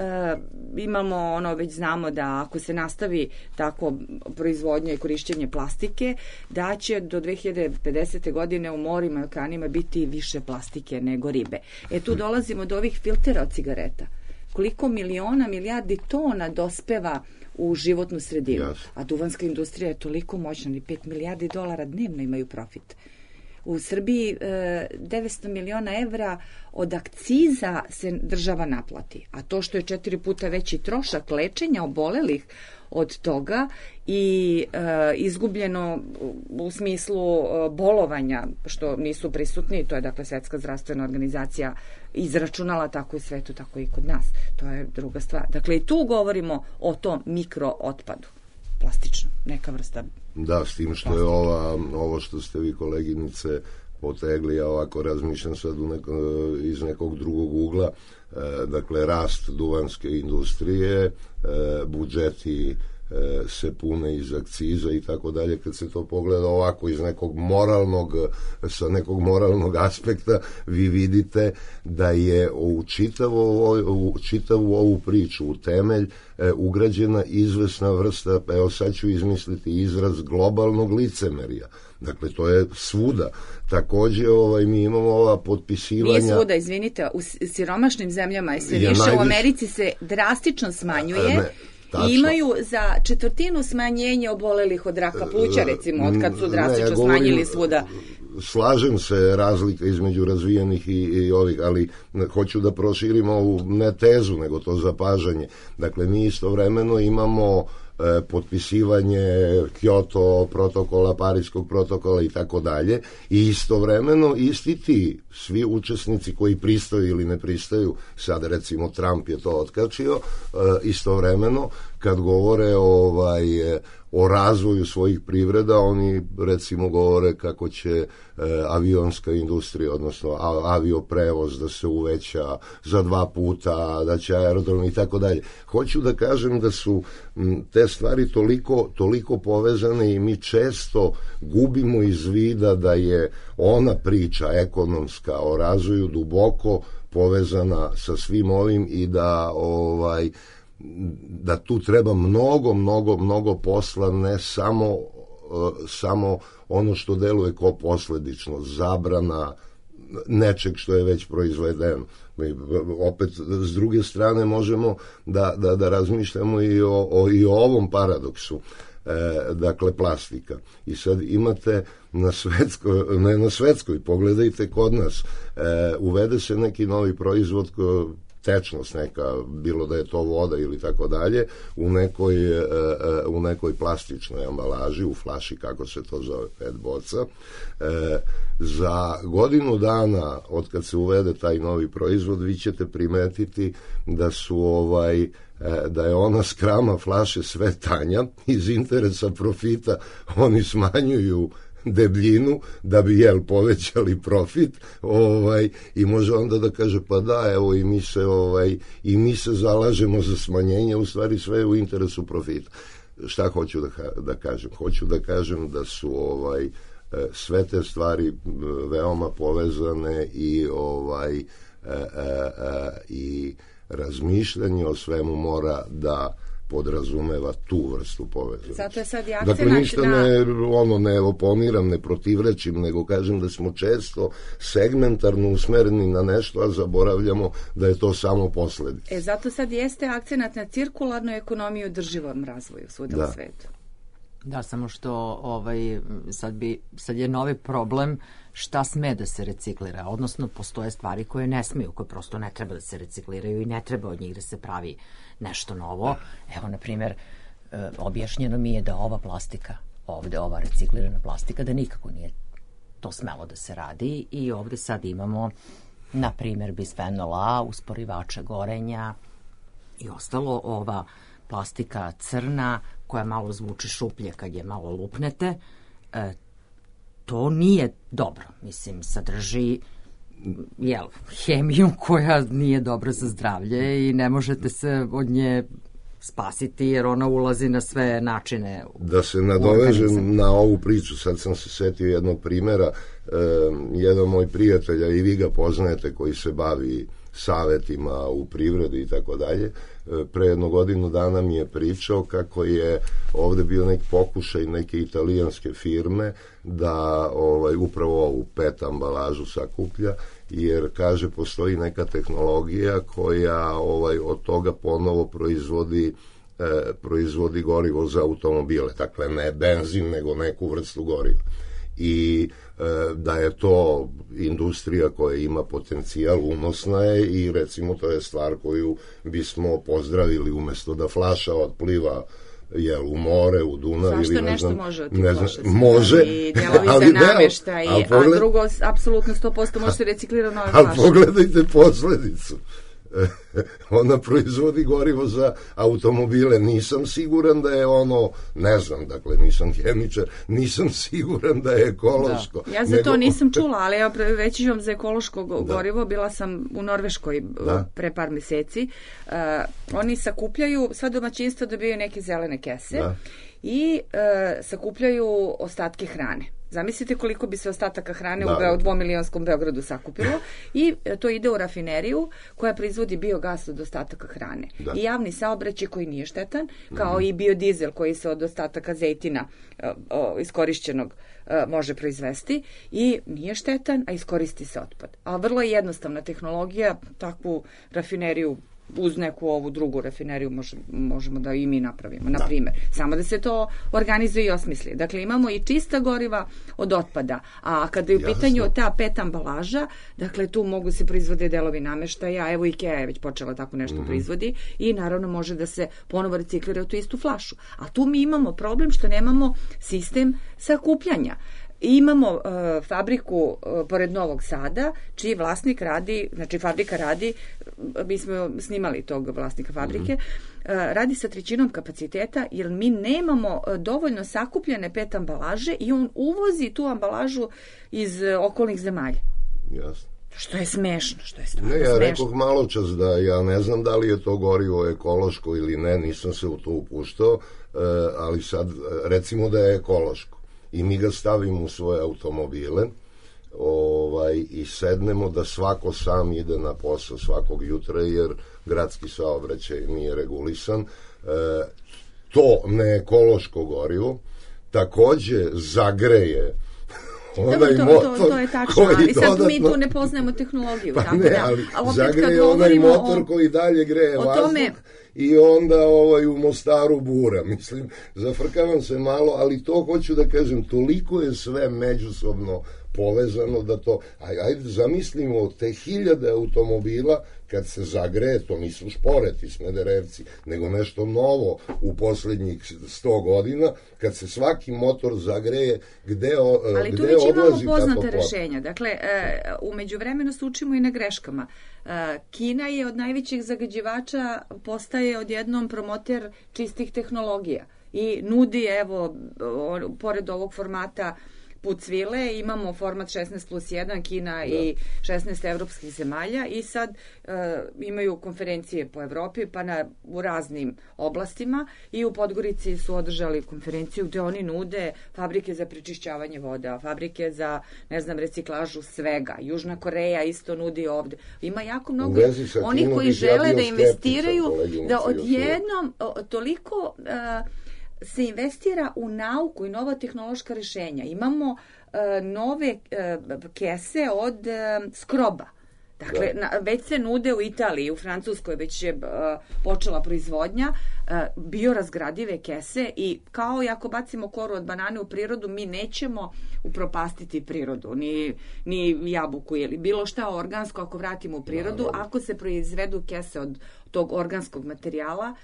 Speaker 5: već znamo da ako se nastavi tako proizvodnja i korišćenje plastike, da će do 2050. godine u morima i okeanima biti više plastike nego ribe. Tu dolazimo do ovih filtera od cigareta. Koliko milijardi tona dospeva u životnu sredinu. A duvanska industrija je toliko moćna, ni 5 milijardi dolara dnevno imaju profit. U Srbiji 900 miliona evra od akciza se država naplati. A to što je 4 puta veći trošak lečenja obolelih od toga i izgubljeno u smislu bolovanja, što nisu prisutni, to je dakle Svetska zdravstvena organizacija izračunala tako u svetu, tako i kod nas. To je druga stvar. Dakle, i tu govorimo o tom mikrootpadu. Plastično, neka vrsta.
Speaker 3: Da, s tim što je ovo što ste vi, koleginice, potegli, ja ovako razmišljam sad iz nekog drugog ugla, dakle, rast duvanske industrije, budžeti se pune iz akciza i tako dalje. Kad se to pogleda ovako iz sa nekog moralnog aspekta, vi vidite da je u čitavu ovu priču u temelj ugrađena izvesna vrsta, evo sad ću izmisliti izraz, globalnog licemerja. Dakle, to je svuda. Takođe, mi imamo ova potpisivanja...
Speaker 5: Nije svuda, izvinite, u siromašnim zemljama je sve više, u Americi se drastično smanjuje. I imaju za 1/4 smanjenje obolelih od raka pluća, recimo, od kad su drastično smanjili svuda.
Speaker 3: Slažem se, razlika između razvijenih i ovih, ali hoću da proširim ovu ne tezu, nego to zapažanje. Dakle, mi istovremeno imamo potpisivanje Kyoto protokola, Pariskog protokola i tako dalje, i istovremeno isti ti svi učesnici koji pristaju ili ne pristaju, sad recimo Trump je to otkačio, istovremeno kad govore o razvoju svojih privreda, oni recimo govore kako će avionska industrija, odnosno avioprevoz da se uveća za 2 puta, da će aerodrom i tako dalje. Hoću da kažem da su te stvari toliko povezane i mi često gubimo iz vida da je ona priča ekonomska o razvoju duboko povezana sa svim ovim i da tu treba mnogo posla, ne samo ono što deluje kao posledično, zabrana nečeg što je već proizvedeno. Opet, s druge strane, možemo da razmišljamo i o ovom paradoksu. Dakle, plastika. I sad imate na svetskoj, pogledajte kod nas, uvede se neki novi proizvod, tečnost neka, bilo da je to voda ili tako dalje, u nekoj plastičnoj ambalaži, u flaši, kako se to zove, 5 boca. Za godinu dana od kad se uvede taj novi proizvod, vi ćete primetiti da je ona skrama flaše sve tanja. Iz interesa profita oni smanjuju debljinu da bi povećali profit, i može onda da kaže pa da, evo i mi se zalažemo za smanjenje, u stvari sve je u interesu profita. Šta hoću da kažem? Hoću da kažem da su sve te stvari veoma povezane i razmišljanje o svemu mora da podrazumeva tu vrstu povezanosti.
Speaker 5: Zato je sad i akcenat
Speaker 3: dakle, ništa ne oponiram, ne protivrečim, nego kažem da smo često segmentarno usmereni na nešto, a zaboravljamo da je to samo posledica.
Speaker 5: Zato sad jeste akcenat na cirkularnu ekonomiju, održivom razvoju svuda u svetu.
Speaker 4: Da, samo što sad je novi problem šta sme da se reciklira, odnosno postoje stvari koje ne smeju, koje prosto ne treba da se recikliraju i ne treba od njih da se pravi nešto novo. Evo, na primjer, objašnjeno mi je da ova plastika, ovde ova reciklirana plastika, da nikako nije to smelo da se radi, i ovde sad imamo, na primjer, bisfenol A, usporivača gorenja i ostalo. Ova plastika crna, koja malo zvuči šuplje kad je malo lupnete, to nije dobro. Mislim, sadrži hemiju koja nije dobra za zdravlje i ne možete se od nje spasiti jer ona ulazi na sve načine.
Speaker 3: Da se nadovežem na ovu priču, sad sam se setio jednog primjera, jedan moj prijatelja, i vi ga poznajete, koji se bavi savetima u privredi i tako dalje, pre jedno godinu dana mi je pričao kako je ovde bio neki pokušaj neke italijanske firme da upravo ovu PET ambalažu sakuplja, jer kaže postoji neka tehnologija koja od toga ponovo proizvodi gorivo za automobile, dakle ne benzin nego neku vrstu goriva, i da je to industrija koja ima potencijal, unosna je, i recimo to je stvar koju bismo pozdravili, umesto da flaša otpliva u more, u Dunav.
Speaker 5: Zašto nešto može od tih flaša?
Speaker 3: Može,
Speaker 5: i delovi za nameštaj, a drugo apsolutno 100% može se reciklirati nove flaše.
Speaker 3: Ali pogledajte posledicu. Ona proizvodi gorivo za automobile. Nisam siguran da je ono, ne znam, dakle nisam hemičar, nisam siguran da je ekološko.
Speaker 5: Da. Ja za to nisam čula, ali ja reći vam za ekološko gorivo, bila sam u Norveškoj pre par meseci. Oni sakupljaju, sva domaćinstva dobijaju neke zelene kese i sakupljaju ostatke hrane. Zamislite koliko bi se ostataka hrane u 2-milionskom Beogradu sakupilo, i to ide u rafineriju koja proizvodi biogas od ostataka hrane. I javni saobraćaj koji nije štetan, kao i biodizel koji se od ostataka zejtina iskorišćenog može proizvesti i nije štetan, a iskoristi se otpad. A vrlo je jednostavna tehnologija, takvu rafineriju uz neku ovu drugu rafineriju možemo da i mi napravimo, na primjer. Samo da se to organizuje i osmisli. Dakle, imamo i čista goriva od otpada, a kada je u pitanju ta PET ambalaža, dakle, tu mogu se proizvode delovi nameštaja, evo IKEA je već počela tako nešto proizvodi, i naravno može da se ponovo reciklira u tu istu flašu. A tu mi imamo problem što nemamo sistem sakupljanja. Imamo fabriku pored Novog Sada, čiji vlasnik radi, znači fabrika radi, mi smo snimali tog vlasnika fabrike, radi sa 1/3 kapaciteta, jer mi nemamo dovoljno sakupljene PET ambalaže i on uvozi tu ambalažu iz okolnih zemalja.
Speaker 3: Jasno.
Speaker 5: Što je smešno, što je stvarno
Speaker 3: smešno.
Speaker 5: Ja
Speaker 3: rekoh malo čas da ja ne znam da li je to gorivo ekološko ili ne, nisam se u to upuštao, ali sad recimo da je ekološko i mi ga stavimo u svoje automobile i sednemo da svako sam ide na posao svakog jutra, jer gradski saobraćaj nije regulisan. To neekološko gorivo takođe zagreje onaj motor.
Speaker 5: To je tačno, ali sad mi tu ne poznajemo tehnologiju.
Speaker 3: Pa ne, ali zagreje onaj motor koji dalje greje vazduh i onda u Mostaru bura. Mislim, zafrkavam se malo, ali to hoću da kažem, toliko je sve međusobno povezano da to, ajde zamislimo te 1000 automobila kad se zagreje, to nisu Šporeti, Smederevci, nego nešto novo u poslednjih 100 godina, kad se svaki motor zagreje, gde odlazi ta
Speaker 5: ali tu već imamo poznate rešenja. Dakle, u međuvremenu se učimo i na greškama. Kina je od najvećih zagađivača, postaje odjednom promoter čistih tehnologija i nudi, evo, pored ovog formata put svile, imamo format 16+1, Kina i 16 evropskih zemalja, i sad imaju konferencije po Evropi, pa u raznim oblastima, i u Podgorici su održali konferenciju gde oni nude fabrike za prečišćavanje voda, fabrike za, ne znam, reciklažu svega. Južna Koreja isto nudi ovde. Ima jako mnogo onih koji žele da investiraju, da odjednom toliko se investira u nauku i nova tehnološka rešenja. Imamo nove kese od skroba. Dakle, već se nude u Italiji, u Francuskoj već je počela proizvodnja biorazgradive kese, i kao i ako bacimo koru od banane u prirodu, mi nećemo upropastiti prirodu, ni jabuku ili bilo šta organsko ako vratimo u prirodu. Ako se proizvedu kese od tog organskog materijala,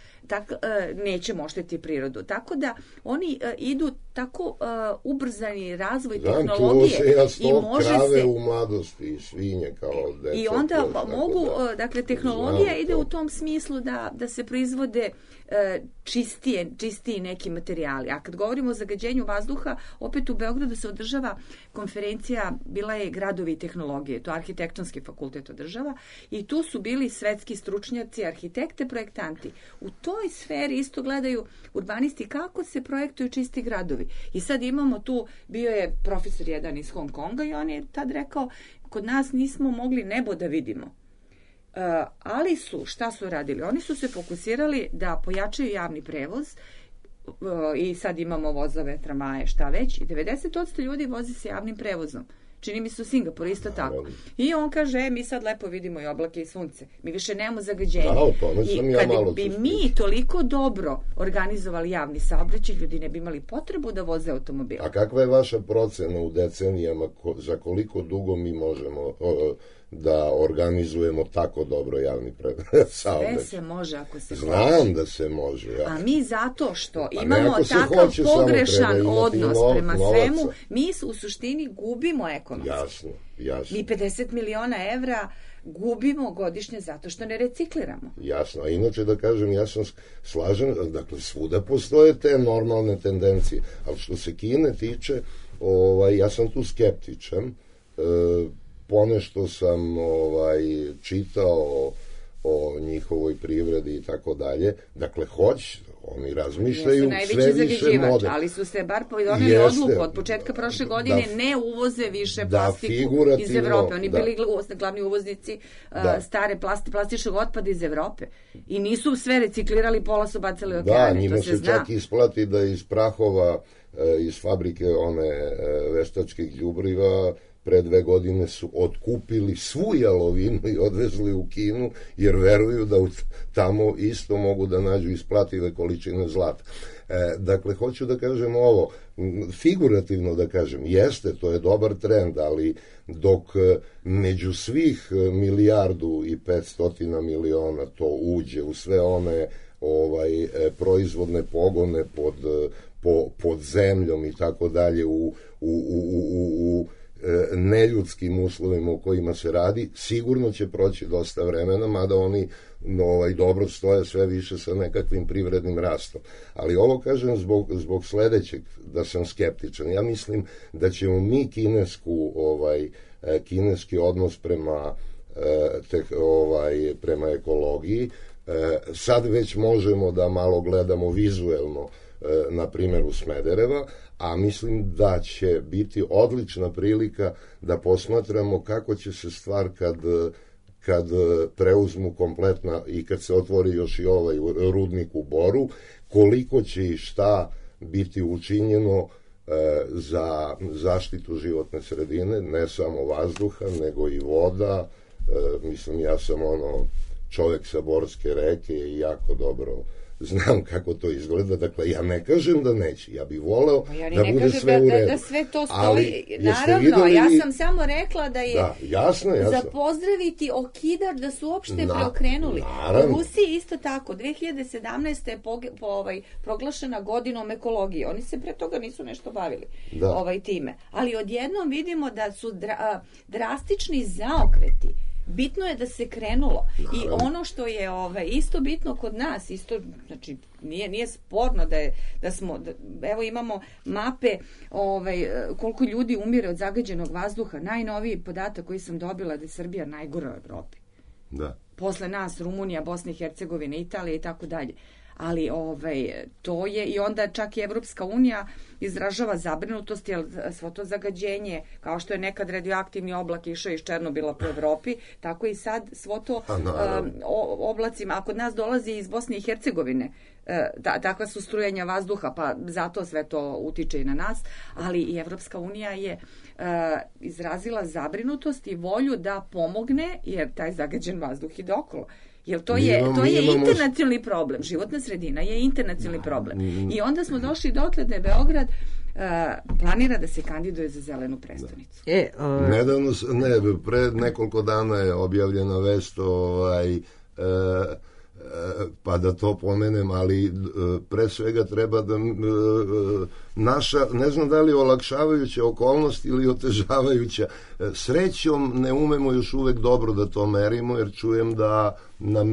Speaker 5: nećemo oštetiti prirodu. Tako da oni idu tako ubrzani razvoj tehnologije.
Speaker 3: I može krave u mladosti i svinje kao deca.
Speaker 5: I onda mogu, dakle, tehnologija ide u tom smislu da se proizvode čistiji neki materijali. A kad govorimo o zagađenju vazduha, opet u Beogradu se održava konferencija, bila je Gradovi i tehnologije, to arhitektonski fakultet održava, i tu su bili svetski stručnjaci, arhitekte, projektanti. U toj sferi isto gledaju urbanisti kako se projektuju čisti gradovi. I sad imamo tu, bio je profesor jedan iz Hong Konga i on je tad rekao, kod nas nismo mogli nebo da vidimo. Ali šta su radili? Oni su se fokusirali da pojačaju javni prevoz i sad imamo vozove, tramaje, šta već, i 90% ljudi vozi se javnim prevozom. Čini mi se u Singapuru isto tako. I on kaže, mi sad lepo vidimo i oblake i sunce. Mi više nemamo zagađenje. I kad bi mi toliko dobro organizovali javni saobraćaj, ljudi ne bi imali potrebu da voze automobile.
Speaker 3: A kakva je vaša procena u decenijama za koliko dugo mi možemo da organizujemo tako dobro javni saobraćaj?
Speaker 5: Sve se može ako se hoće.
Speaker 3: Znam da se može. Ja.
Speaker 5: A mi zato što imamo takav pogrešan odnos prema svemu, mi u suštini gubimo ekonomski.
Speaker 3: Jasno.
Speaker 5: Mi 50 miliona evra gubimo godišnje zato što ne recikliramo.
Speaker 3: Jasno, a inače da kažem, ja sam slažen, dakle svuda postoje te normalne tendencije, ali što se Kine tiče, ja sam tu skeptičan, ponešto sam čitao o njihovoj privredi i tako dalje. Dakle, oni razmišljaju sve više model.
Speaker 5: Ali su se bar doneli odluku od početka prošle godine ne uvoze više plastiku iz Evrope. Oni bili glavni uvoznici stare plastičnog otpada iz Evrope. I nisu sve reciklirali, pola su bacali u okeane.
Speaker 3: Da, njima se čak isplati da iz prahova iz fabrike one veštačkih đubriva pre 2 godine su otkupili svu jalovinu i odvezli u Kinu, jer veruju da tamo isto mogu da nađu isplative količine zlata. Dakle, hoću da kažem ovo, figurativno da kažem, jeste, to je dobar trend, ali dok među svih 1.500 miliona to uđe u sve one proizvodne pogone pod zemljom i tako dalje u neljudskim uslovima u kojima se radi, sigurno će proći dosta vremena, mada oni dobro stoje sve više sa nekakvim privrednim rastom. Ali ovo kažem zbog sledećeg, da sam skeptičan. Ja mislim da ćemo mi kineski odnos prema ekologiji, sad već možemo da malo gledamo vizuelno, na primjer u Smedereva, a mislim da će biti odlična prilika da posmatramo kako će se stvar kad preuzmu kompletna i kad se otvori još i ovaj rudnik u Boru, koliko će i šta biti učinjeno za zaštitu životne sredine, ne samo vazduha, nego i voda. Mislim, ja sam čovek sa Borske reke i jako dobro znam kako to izgleda, dakle ja ne kažem da neće, ja bih voleo da bude sve u redu.
Speaker 5: Da sve to stoji, naravno, ja sam samo rekla da je
Speaker 3: jasno.
Speaker 5: Za pozdraviti okidač da su uopšte preokrenuli. U Rusiji isto tako, 2017. je proglašena godinom ekologije, oni se pre toga nisu nešto bavili time, ali odjednom vidimo da su drastični zaokreti. Bitno je da se krenulo. I ono što je isto bitno kod nas, isto, znači nije sporno da smo, evo imamo mape koliko ljudi umire od zagađenog vazduha. Najnoviji podatak koji sam dobila da je Srbija najgora u Evropi.
Speaker 3: Da.
Speaker 5: Posle nas Rumunija, Bosna i Hercegovina, Italija i tako dalje. Ali to je, i onda čak i Evropska unija izražava zabrinutost, jer svo to zagađenje, kao što je nekad radioaktivni oblak išao iz Černobila po Evropi, tako i sad svo to oblacima, a kod nas dolazi iz Bosne i Hercegovine, takva su strujenja vazduha, pa zato sve to utiče i na nas, ali i Evropska unija je izrazila zabrinutost i volju da pomogne, jer taj zagađen vazduh ide okolo. Jer to je internacionalni problem. Životna sredina je internacionalni problem. I onda smo došli dotle da je Beograd planira da se kandiduje za zelenu prestonicu.
Speaker 3: Nedavno, pre nekoliko dana je objavljena vest pa da to pomenem, ali pre svega treba da naša, ne znam da li olakšavajuća okolnost ili otežavajuća, srećom ne umemo još uvek dobro da to merimo, jer čujem da nam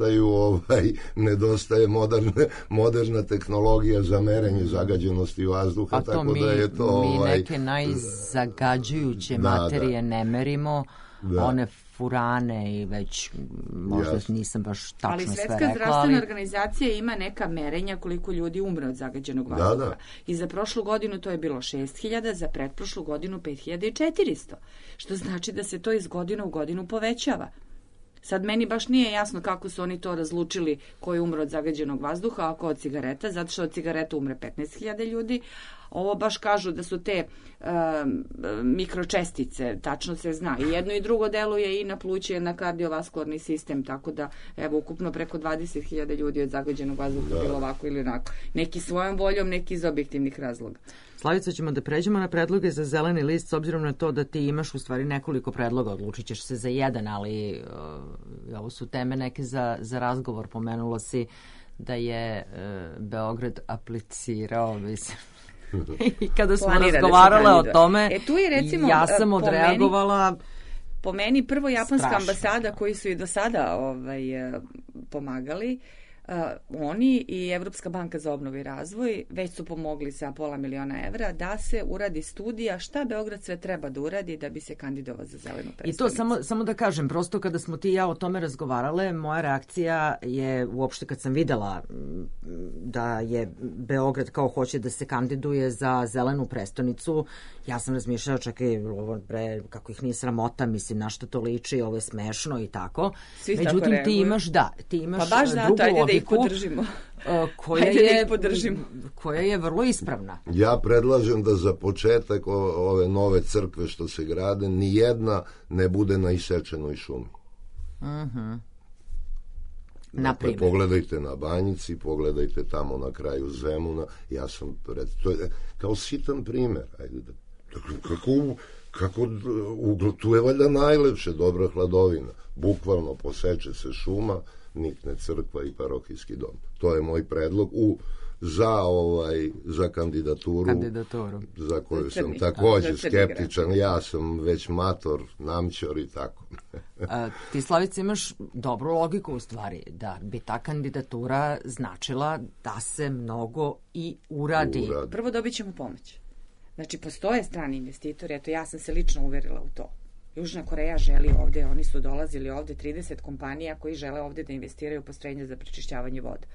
Speaker 3: nedostaje moderna tehnologija za merenje zagađenosti vazduha, tako da je to...
Speaker 4: Mi neke najzagađujuće materije ne merimo, one furane i već možda nisam baš tačno sve rekla.
Speaker 5: Ali Svetska zdravstvena organizacija ima neka merenja koliko ljudi umre od zagađenog vazduha. I za prošlu godinu to je bilo 6.000, za pretprošlu godinu 5.400, što znači da se to iz godine u godinu povećava. Sad meni baš nije jasno kako su oni to razlučili ko je umro od zagađenog vazduha, a ko od cigareta, zato što od cigareta umre 15.000 ljudi. Ovo baš kažu da su te mikročestice, tačno se zna. I jedno i drugo deluje i na pluće, na kardiovaskularni sistem, tako da, evo, ukupno preko 20.000 ljudi od zagađenog vazduha bilo ovako ili onako. Neki svojom voljom, neki iz objektivnih razloga.
Speaker 4: Slavica, ćemo da pređemo na predloge za zeleni list, s obzirom na to da ti imaš u stvari nekoliko predloga, odlučit ćeš se za jedan, ali ovo su teme neke za razgovor. Pomenulo si da je Beograd aplicirao, mislim, i kada smo razgovarale o tome,
Speaker 5: tu je, recimo,
Speaker 4: ja sam odreagovala...
Speaker 5: Po meni prvo japanska ambasada koji su i do sada pomagali, oni i Evropska banka za obnovu i razvoj već su pomogli sa $500.000 da se uradi studija šta Beograd sve treba da uradi da bi se kandidovao za zelenu prestonicu.
Speaker 4: I to samo da kažem, prosto kada smo ti i ja o tome razgovarale, moja reakcija je uopšte kad sam videla da je Beograd kao hoće da se kandiduje za zelenu prestonicu, ja sam razmišljala, čekaj, kako ih nije sramota, mislim, na što to liči, ovo je smešno i tako. Međutim, ti imaš
Speaker 5: pa baš zato, ajde da ih podržimo.
Speaker 4: Koja je vrlo ispravna.
Speaker 3: Ja predlažem da za početak ove nove crkve što se grade, nijedna ne bude na isečenoj šumi.
Speaker 4: Dakle,
Speaker 3: pogledajte na Banjici, pogledajte tamo na kraju Zemuna, ja sam to je kao sitan primer, ajde da kako tu je valjda najlepše, dobra hladovina, bukvalno poseče se šuma, nikne crkva i parohijski dom. To je moj predlog za kandidaturu za koju sam takođe skeptičan. Ja sam već mator, namćor i tako.
Speaker 4: Ti, Slavica, imaš dobru logiku u stvari, da bi ta kandidatura značila da se mnogo i uradi.
Speaker 5: Prvo dobit ćemo pomoć. Znači, postoje strani investitori, eto, ja sam se lično uverila u to. Južna Koreja želi ovde, oni su dolazili ovde, 30 kompanija koji žele ovde da investiraju u postrojenja za prečišćavanje voda.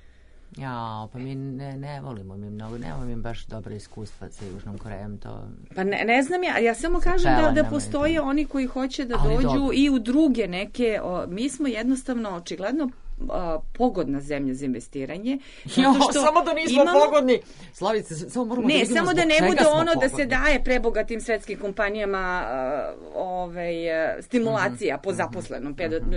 Speaker 4: Pa mi ne volimo mi mnogo, nemamo mi baš dobra iskustva sa Južnom Korejom, to...
Speaker 5: Pa ne znam ja samo kažem da postoje oni koji hoće da dođu i u druge neke, mi smo jednostavno očigledno pogodna zemlja za investiranje.
Speaker 4: Samo da nismo pogodni. Slavice, samo moramo da vidimo
Speaker 5: samo da ne bude ono da se daje prebogatim svetskim kompanijama stimulacija po zaposlenom.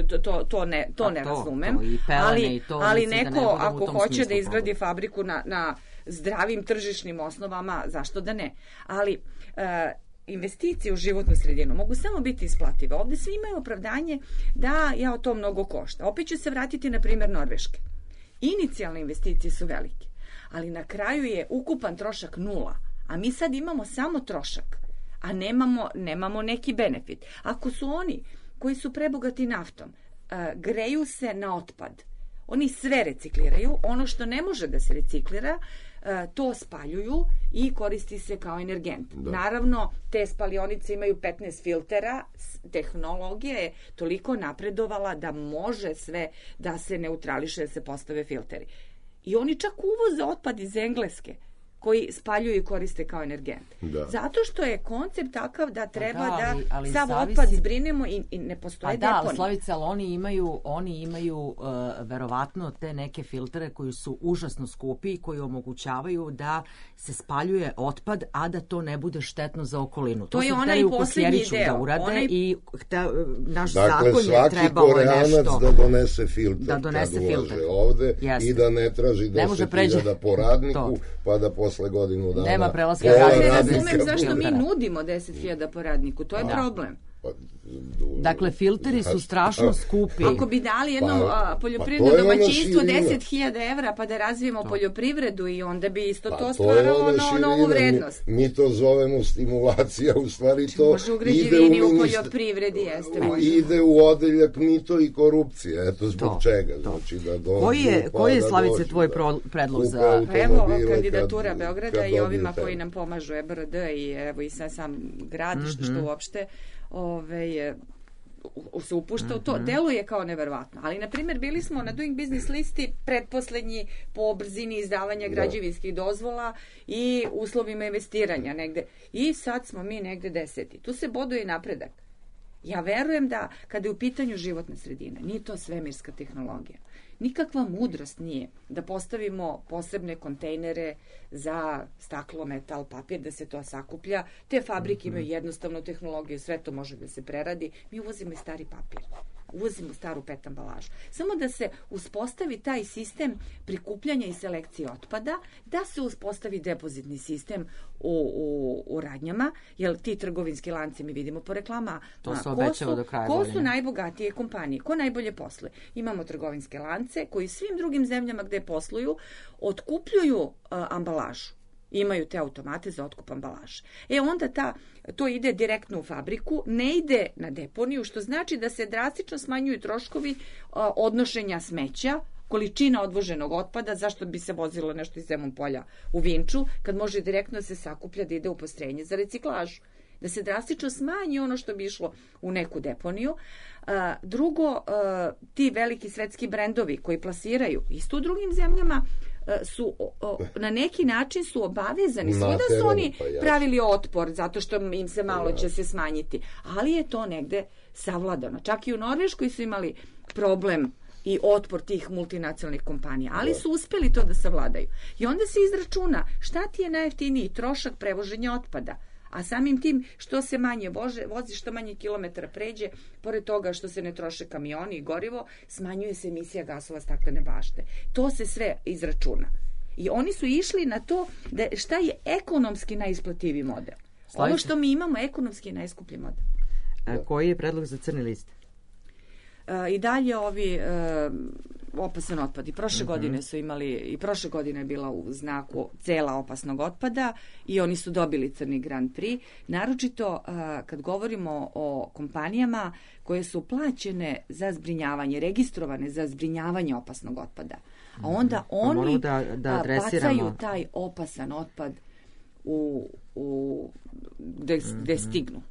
Speaker 5: To ne razumem. Ali neko ako hoće da izgradi fabriku na zdravim tržišnim osnovama, zašto da ne? Ali investicije u životnu sredinu mogu samo biti isplative. Ovde svi imaju opravdanje da to mnogo košta. Opet ću se vratiti na primjer Norveške. Inicijalne investicije su velike, ali na kraju je ukupan trošak 0, a mi sad imamo samo trošak, a nemamo neki benefit. Ako su oni koji su prebogati naftom, greju se na otpad, oni sve recikliraju, ono što ne može da se reciklira, to spaljuju i koristi se kao energent. Naravno, te spalionice imaju 15 filtera, tehnologija je toliko napredovala da može sve da se neutrališe, da se postave filteri. I oni čak uvoze otpad iz Engleske, koji spaljuju i koriste kao energent. Zato što je koncept takav da treba da sav otpad zbrinemo i ne postoje deponije.
Speaker 4: Slavica, ali oni imaju verovatno te neke filtere koji su užasno skupi i koji omogućavaju da se spaljuje otpad, a da to ne bude štetno za okolinu.
Speaker 5: To je onaj poslednji deo.
Speaker 4: Da urade i naš zakon je
Speaker 3: Svaki
Speaker 4: trebalo
Speaker 3: Koreanac da donese filter kad ulaže ovde i da ne traži 10.000 po radniku, pa da posle godinu dana...
Speaker 4: Nema prelaska
Speaker 5: ja ne razumem zašto mi nudimo 10.000 po radniku, to je problem.
Speaker 4: Dakle, filteri su strašno skupi.
Speaker 5: Ako bi dali jednom poljoprivrednom domaćinstvu 10.000 evra pa da razvijemo poljoprivredu i onda bi isto to stvaralo novu vrednost.
Speaker 3: Mi to zovemo stimulacija, u stvari to
Speaker 5: može u građevini, u poljoprivredi jeste.
Speaker 3: Ide u odeljak mito i korupcija, eto zbog čega. Znači
Speaker 4: koji je, Slavice, tvoj predlog za...
Speaker 5: Evo, kandidatura Beograda i ovima koji nam pomažu, EBRD i evo i sam grad, što uopšte se upušta u to, deluje kao neverovatno. Ali, na primjer, bili smo na Doing Business listi pretposlednji po brzini izdavanja građevinskih dozvola i uslovima investiranja negde. I sad smo mi negde 10. Tu se boduje napredak. Ja verujem da kada je u pitanju životna sredina, nije to svemirska tehnologija. Nikakva mudrost nije da postavimo posebne kontejnere za staklo, metal, papir, da se to sakuplja. Te fabrike imaju jednostavnu tehnologiju, sve to može da se preradi. Mi uvozimo i stari papir, uvozimo staru PET ambalažu. Samo da se uspostavi taj sistem prikupljanja i selekcije otpada, da se uspostavi depozitni sistem u radnjama, jer ti trgovinski lanci mi vidimo po reklama.
Speaker 4: To se obećava do kraja
Speaker 5: godine. Ko su najbogatije kompanije? Ko najbolje posluje? Imamo trgovinske lance koji svim drugim zemljama gde posluju otkupljuju ambalažu. Imaju te automate za otkup ambalaže. Onda to ide direktno u fabriku, ne ide na deponiju, što znači da se drastično smanjuju troškovi odnošenja smeća, količina odvoženog otpada, zašto bi se vozilo nešto iz Zemun polja u Vinču, kad može direktno da se sakuplja da ide u postrojenje za reciklažu. Da se drastično smanji ono što bi išlo u neku deponiju. Drugo, ti veliki svetski brendovi koji plasiraju isto u drugim zemljama su na neki način su obavezani. Svuda su oni pravili otpor zato što im se malo će se smanjiti. Ali je to negde savladano. Čak i u Norveškoj su imali problem i otpor tih multinacionalnih kompanija, ali su uspeli to da savladaju. I onda se izračuna šta ti je najjeftiniji trošak prevoženja otpada. A samim tim što se manje vozi, što manje kilometara pređe, pored toga što se ne troše kamioni i gorivo, smanjuje se emisija gasova staklene bašte. To se sve izračuna. I oni su išli na to da šta je ekonomski najisplativiji model. Ovo što mi imamo ekonomski je najskuplji model.
Speaker 4: Koji je predlog za crni list?
Speaker 5: I dalje ovi opasan otpad. I prošle godine su imali, i prošle godine je bila u znaku cela opasnog otpada i oni su dobili crni Grand Prix. Naročito kad govorimo o kompanijama koje su plaćene za zbrinjavanje, registrovane za zbrinjavanje opasnog otpada. A onda oni bacaju taj opasan otpad gde stignu.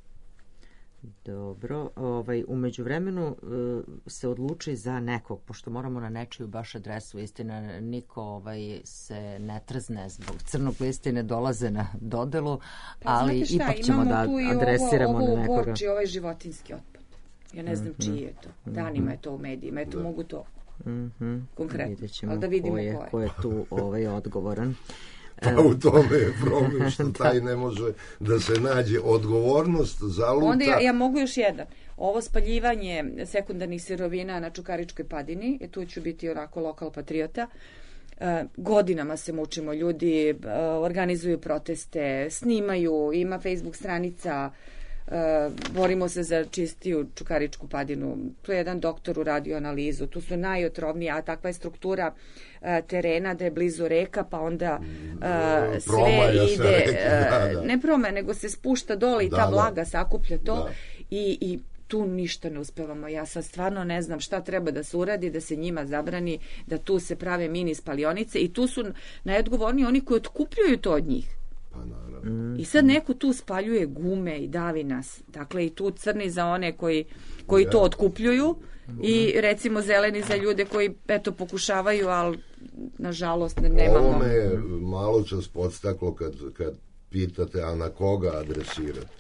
Speaker 4: Dobro, u međuvremenu se odluči za nekog, pošto moramo na nečiju baš adresu, istina, niko se ne trzne zbog crnog lista i ne dolaze na dodelu, ali ipak ćemo da adresiramo na nekoga.
Speaker 5: Imamo tu ovaj životinski otpad. Ja ne znam čiji je to. Danima je to u medijima, eto mogu to konkretno, ali da vidimo
Speaker 4: ko je tu odgovoran.
Speaker 3: Pa u tome je problem što taj ne može da se nađe odgovornost zaluta.
Speaker 5: Onda ja mogu još jedan. Ovo spaljivanje sekundarnih sirovina na Čukaričkoj padini, tu ću biti onako lokal patriota, godinama se mučimo, ljudi organizuju proteste, snimaju, ima Facebook stranica, borimo se za čistiju Čukaričku padinu. Tu je jedan doktor uradio analizu, tu su najotrovnije, a takva je struktura terena da je blizu reka, pa onda sve ide, ne promaja, nego se spušta dole i ta vlaga sakuplja to i tu ništa ne uspevamo. Ja sad stvarno ne znam šta treba da se uradi, da se njima zabrani, da tu se prave mini spalionice i tu su najodgovorniji oni koji otkupljuju to od njih. I sad neko tu spaljuje gume i davi nas. Dakle, i tu crni za one koji to otkupljuju i recimo zeleni za ljude koji pokušavaju, ali nažalost nemamo.
Speaker 3: Ovo me je malo čas podstaklo kad pitate, a na koga adresirati.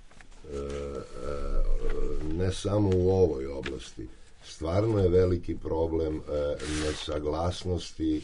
Speaker 3: Ne samo u ovoj oblasti. Stvarno je veliki problem nesaglasnosti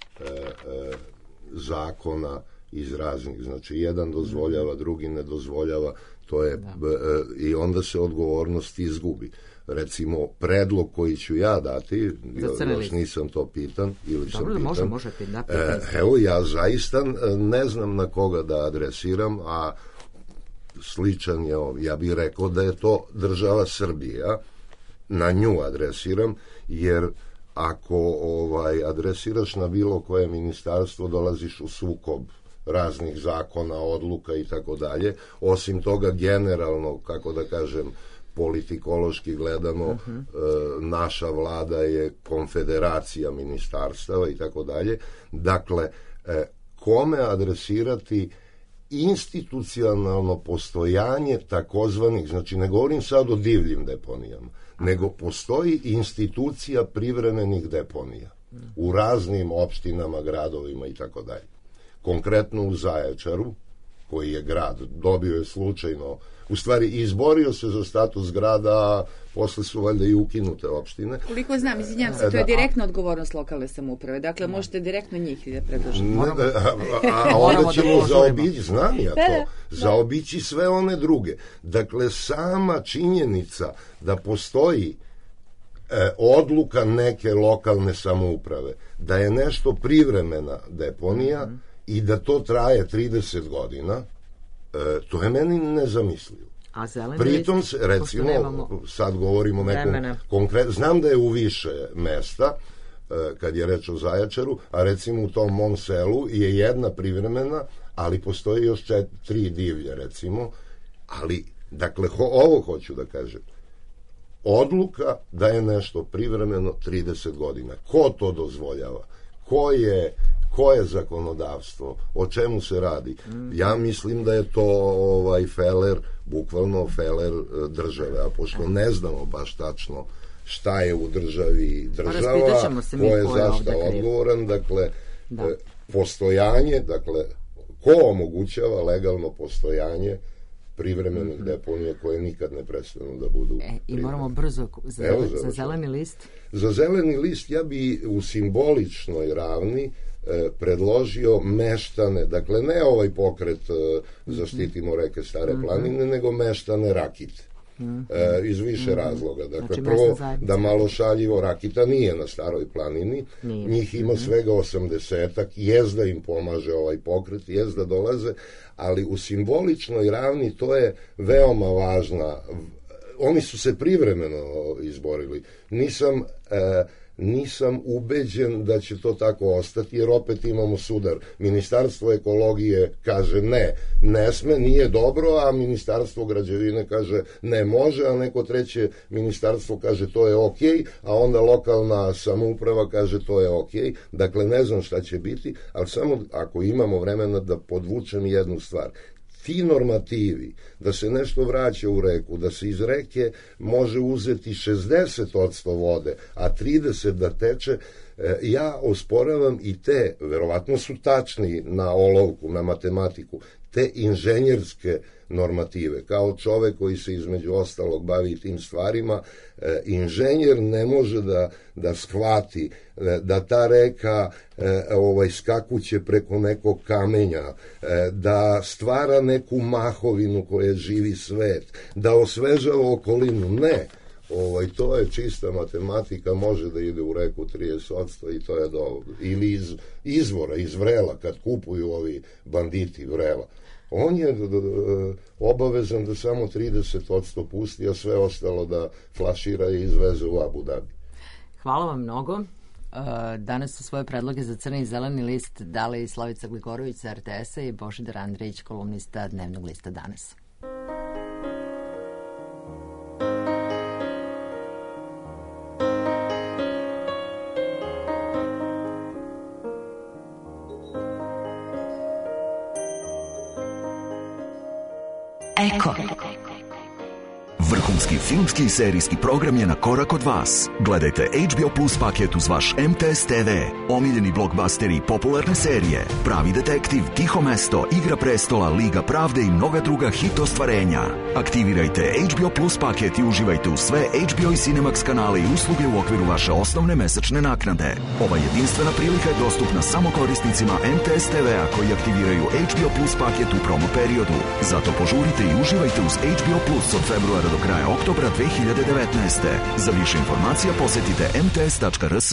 Speaker 3: zakona iz raznih, znači jedan dozvoljava, drugi ne dozvoljava, to je i onda se odgovornost izgubi. Recimo, predlog koji ću ja dati, još nisam to pitan, ili sam pitan. Evo, ja zaista ne znam na koga da adresiram, a sličan je, ja bih rekao da je to država Srbija, na nju adresiram, jer ako adresiraš na bilo koje ministarstvo, dolaziš u sukob raznih zakona, odluka i tako dalje. Osim toga, generalno, kako da kažem, politikološki gledano, naša vlada je konfederacija ministarstava i tako dalje. Dakle, kome adresirati institucionalno postojanje takozvanih, znači ne govorim sad o divljim deponijama, nego postoji institucija privremenih deponija u raznim opštinama, gradovima i tako dalje. Konkretno u Zaječaru, koji je grad, dobio je slučajno, u stvari izborio se za status grada, a posle su valjda i ukinute opštine.
Speaker 5: Koliko znam, izvinjam se, to je direktna odgovornost lokalne samouprave, dakle možete direktno njih da predložite.
Speaker 3: A onda ćemo zaobići, znam ja to, zaobići sve one druge. Dakle, sama činjenica da postoji odluka neke lokalne samouprave, da je nešto privremena deponija i da to traje 30 godina, to je meni nezamislivo.
Speaker 4: A zeleni
Speaker 3: pritom
Speaker 4: list,
Speaker 3: se, recimo, sad govorimo o nekom konkretno, znam da je u više mesta, kad je reč o Zaječaru, a recimo u tom mom selu je jedna privremena, ali postoji još 3 divlje, recimo, ali, dakle, ovo hoću da kažem, odluka da je nešto privremeno 30 godina. Ko to dozvoljava? Ko je zakonodavstvo? O čemu se radi? Ja mislim da je to feler, bukvalno feler države, a pošto ne znamo baš tačno šta je u državi država, ko je zašta odgovoran, dakle, postojanje, dakle, ko omogućava legalno postojanje privremenih deponija koje nikad ne prestanu da budu
Speaker 4: i moramo brzo za zeleni list.
Speaker 3: Za zeleni list ja bi u simboličnoj ravni predložio meštane, dakle ne ovaj pokret Zaštitimo reke Stare planine, nego meštane Rakite. Iz više razloga. Dakle, prvo, da malo šaljivo, Rakita nije na Staroj planini, njih ima svega 80-ak, jezda im pomaže ovaj pokret, jezda dolaze, ali u simboličnoj ravni to je veoma važna. Oni su se privremeno izborili. Nisam ubeđen da će to tako ostati, jer opet imamo sudar. Ministarstvo ekologije kaže ne sme, nije dobro, a Ministarstvo građevine kaže ne može, a neko treće ministarstvo kaže to je okej, a onda lokalna samouprava kaže to je okej. Dakle, ne znam šta će biti, ali samo ako imamo vremena da podvučem jednu stvar. Ti normativi, da se nešto vraća u reku, da se iz reke može uzeti 60% vode, a 30% da teče, ja osporavam i te, verovatno su tačni na olovku, na matematiku, te inženjerske normative. Kao čovek koji se između ostalog bavi tim stvarima, inženjer ne može da shvati da ta reka skakuće preko nekog kamenja, da stvara neku mahovinu koja živi svet, da osvežava okolinu. Ne. To je čista matematika, može da ide u reku 30% i to je dobro. Ili iz izvora, iz vrela, kad kupuju ovi banditi vrela. On je obavezan da samo 30% pusti, a sve ostalo da flašira i izveze u Abu Dhabi.
Speaker 4: Hvala vam mnogo. Danas su svoje predloge za crni i zeleni list dali Slavica Gligorović sa RTS-a i Božidar Andrić, kolumnista Dnevnog lista Danas.
Speaker 14: Eko.
Speaker 16: Vrhunski filmski i serijski program je na korak od vas. Gledajte HBO Plus paket uz vaš MTS TV, omiljeni blockbusteri i popularne serije, Pravi detektiv, Tiho mesto, Igra prestola, Liga pravde i mnoga druga hit ostvarenja. Aktivirajte HBO Plus paket i uživajte u sve HBO i Cinemax kanale i usluge u okviru vaše osnovne mesečne naknade. Ova jedinstvena prilika je dostupna samo korisnicima MTS TV-a koji aktiviraju HBO Plus paket u promo periodu. Zato požurite i uživajte uz HBO Plus od februara do kraja oktobra 2019. Za više informacija posetite mts.rs.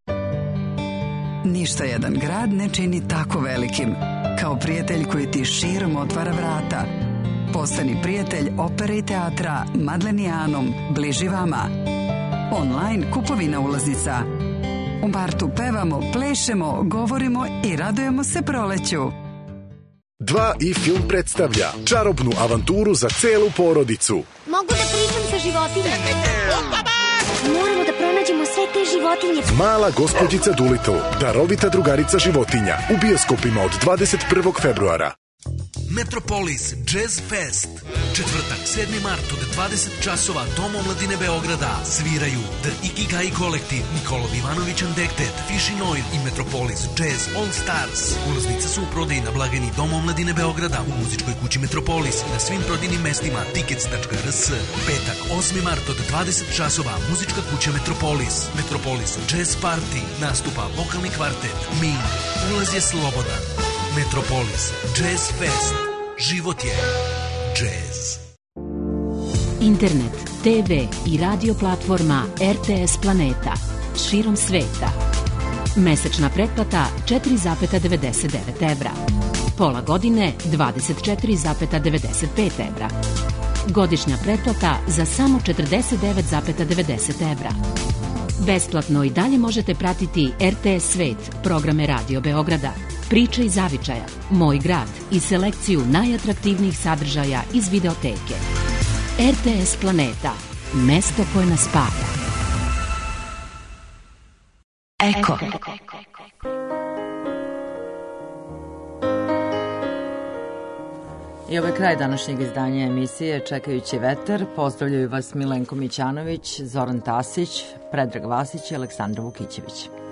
Speaker 14: Ništa jedan grad ne čini tako velikim kao prijatelj koji ti širom otvara vrata Postani prijatelj opere i teatra Madlenijanom, bliži vama. Online kupovina ulaznica. U Bartu pevamo, plešemo, govorimo i radujemo se proleću.
Speaker 18: 2 i film predstavlja čarobnu avanturu za celu porodicu.
Speaker 19: Mogu da pričam sa životinjama. Moramo da pronađemo sve te životinje.
Speaker 18: Mala gospođica Doolittle, darovita drugarica životinja, u bioskopima od 21. februara.
Speaker 15: Metropolis Jazz Fest. Četvrtak, 7. mart od 20 časova, Dom omladine Beograda. Sviraju The Ikigai Collective, Nikolov Ivanović Andektet, Fishin Oil i Metropolis Jazz All Stars. Ulaznice su u prodaji na blagajni Dom omladine Beograda, u muzičkoj kući Metropolis i na svim prodajnim mestima tickets.rs. Petak, 8. mart od 20 časova, muzička kuća Metropolis. Metropolis Jazz Party. Nastupa vokalni kvartet Min. Ulaz je slobodan. Metropolis Jazz Fest. Život je jazz.
Speaker 20: Internet, TV i radio platforma RTS Planeta. Širom sveta. Mesečna pretplata 4,99 evra. Pola godine 24,95 evra. Godišnja pretplata za samo 49,90 evra. Besplatno i dalje možete pratiti RTS Svet, programe Radio Beograda, Priče iz zavičaja, Moj grad i selekciju najatraktivnijih sadržaja iz videoteke. RTS Planeta, mesto koje nas spaja. Eko.
Speaker 4: I ovo je kraj današnjeg izdanja emisije Čekajući vetar. Pozdravljaju vas Milenko Mićanović, Zoran Tasić, Predrag Vasić i Aleksandra Vukićević.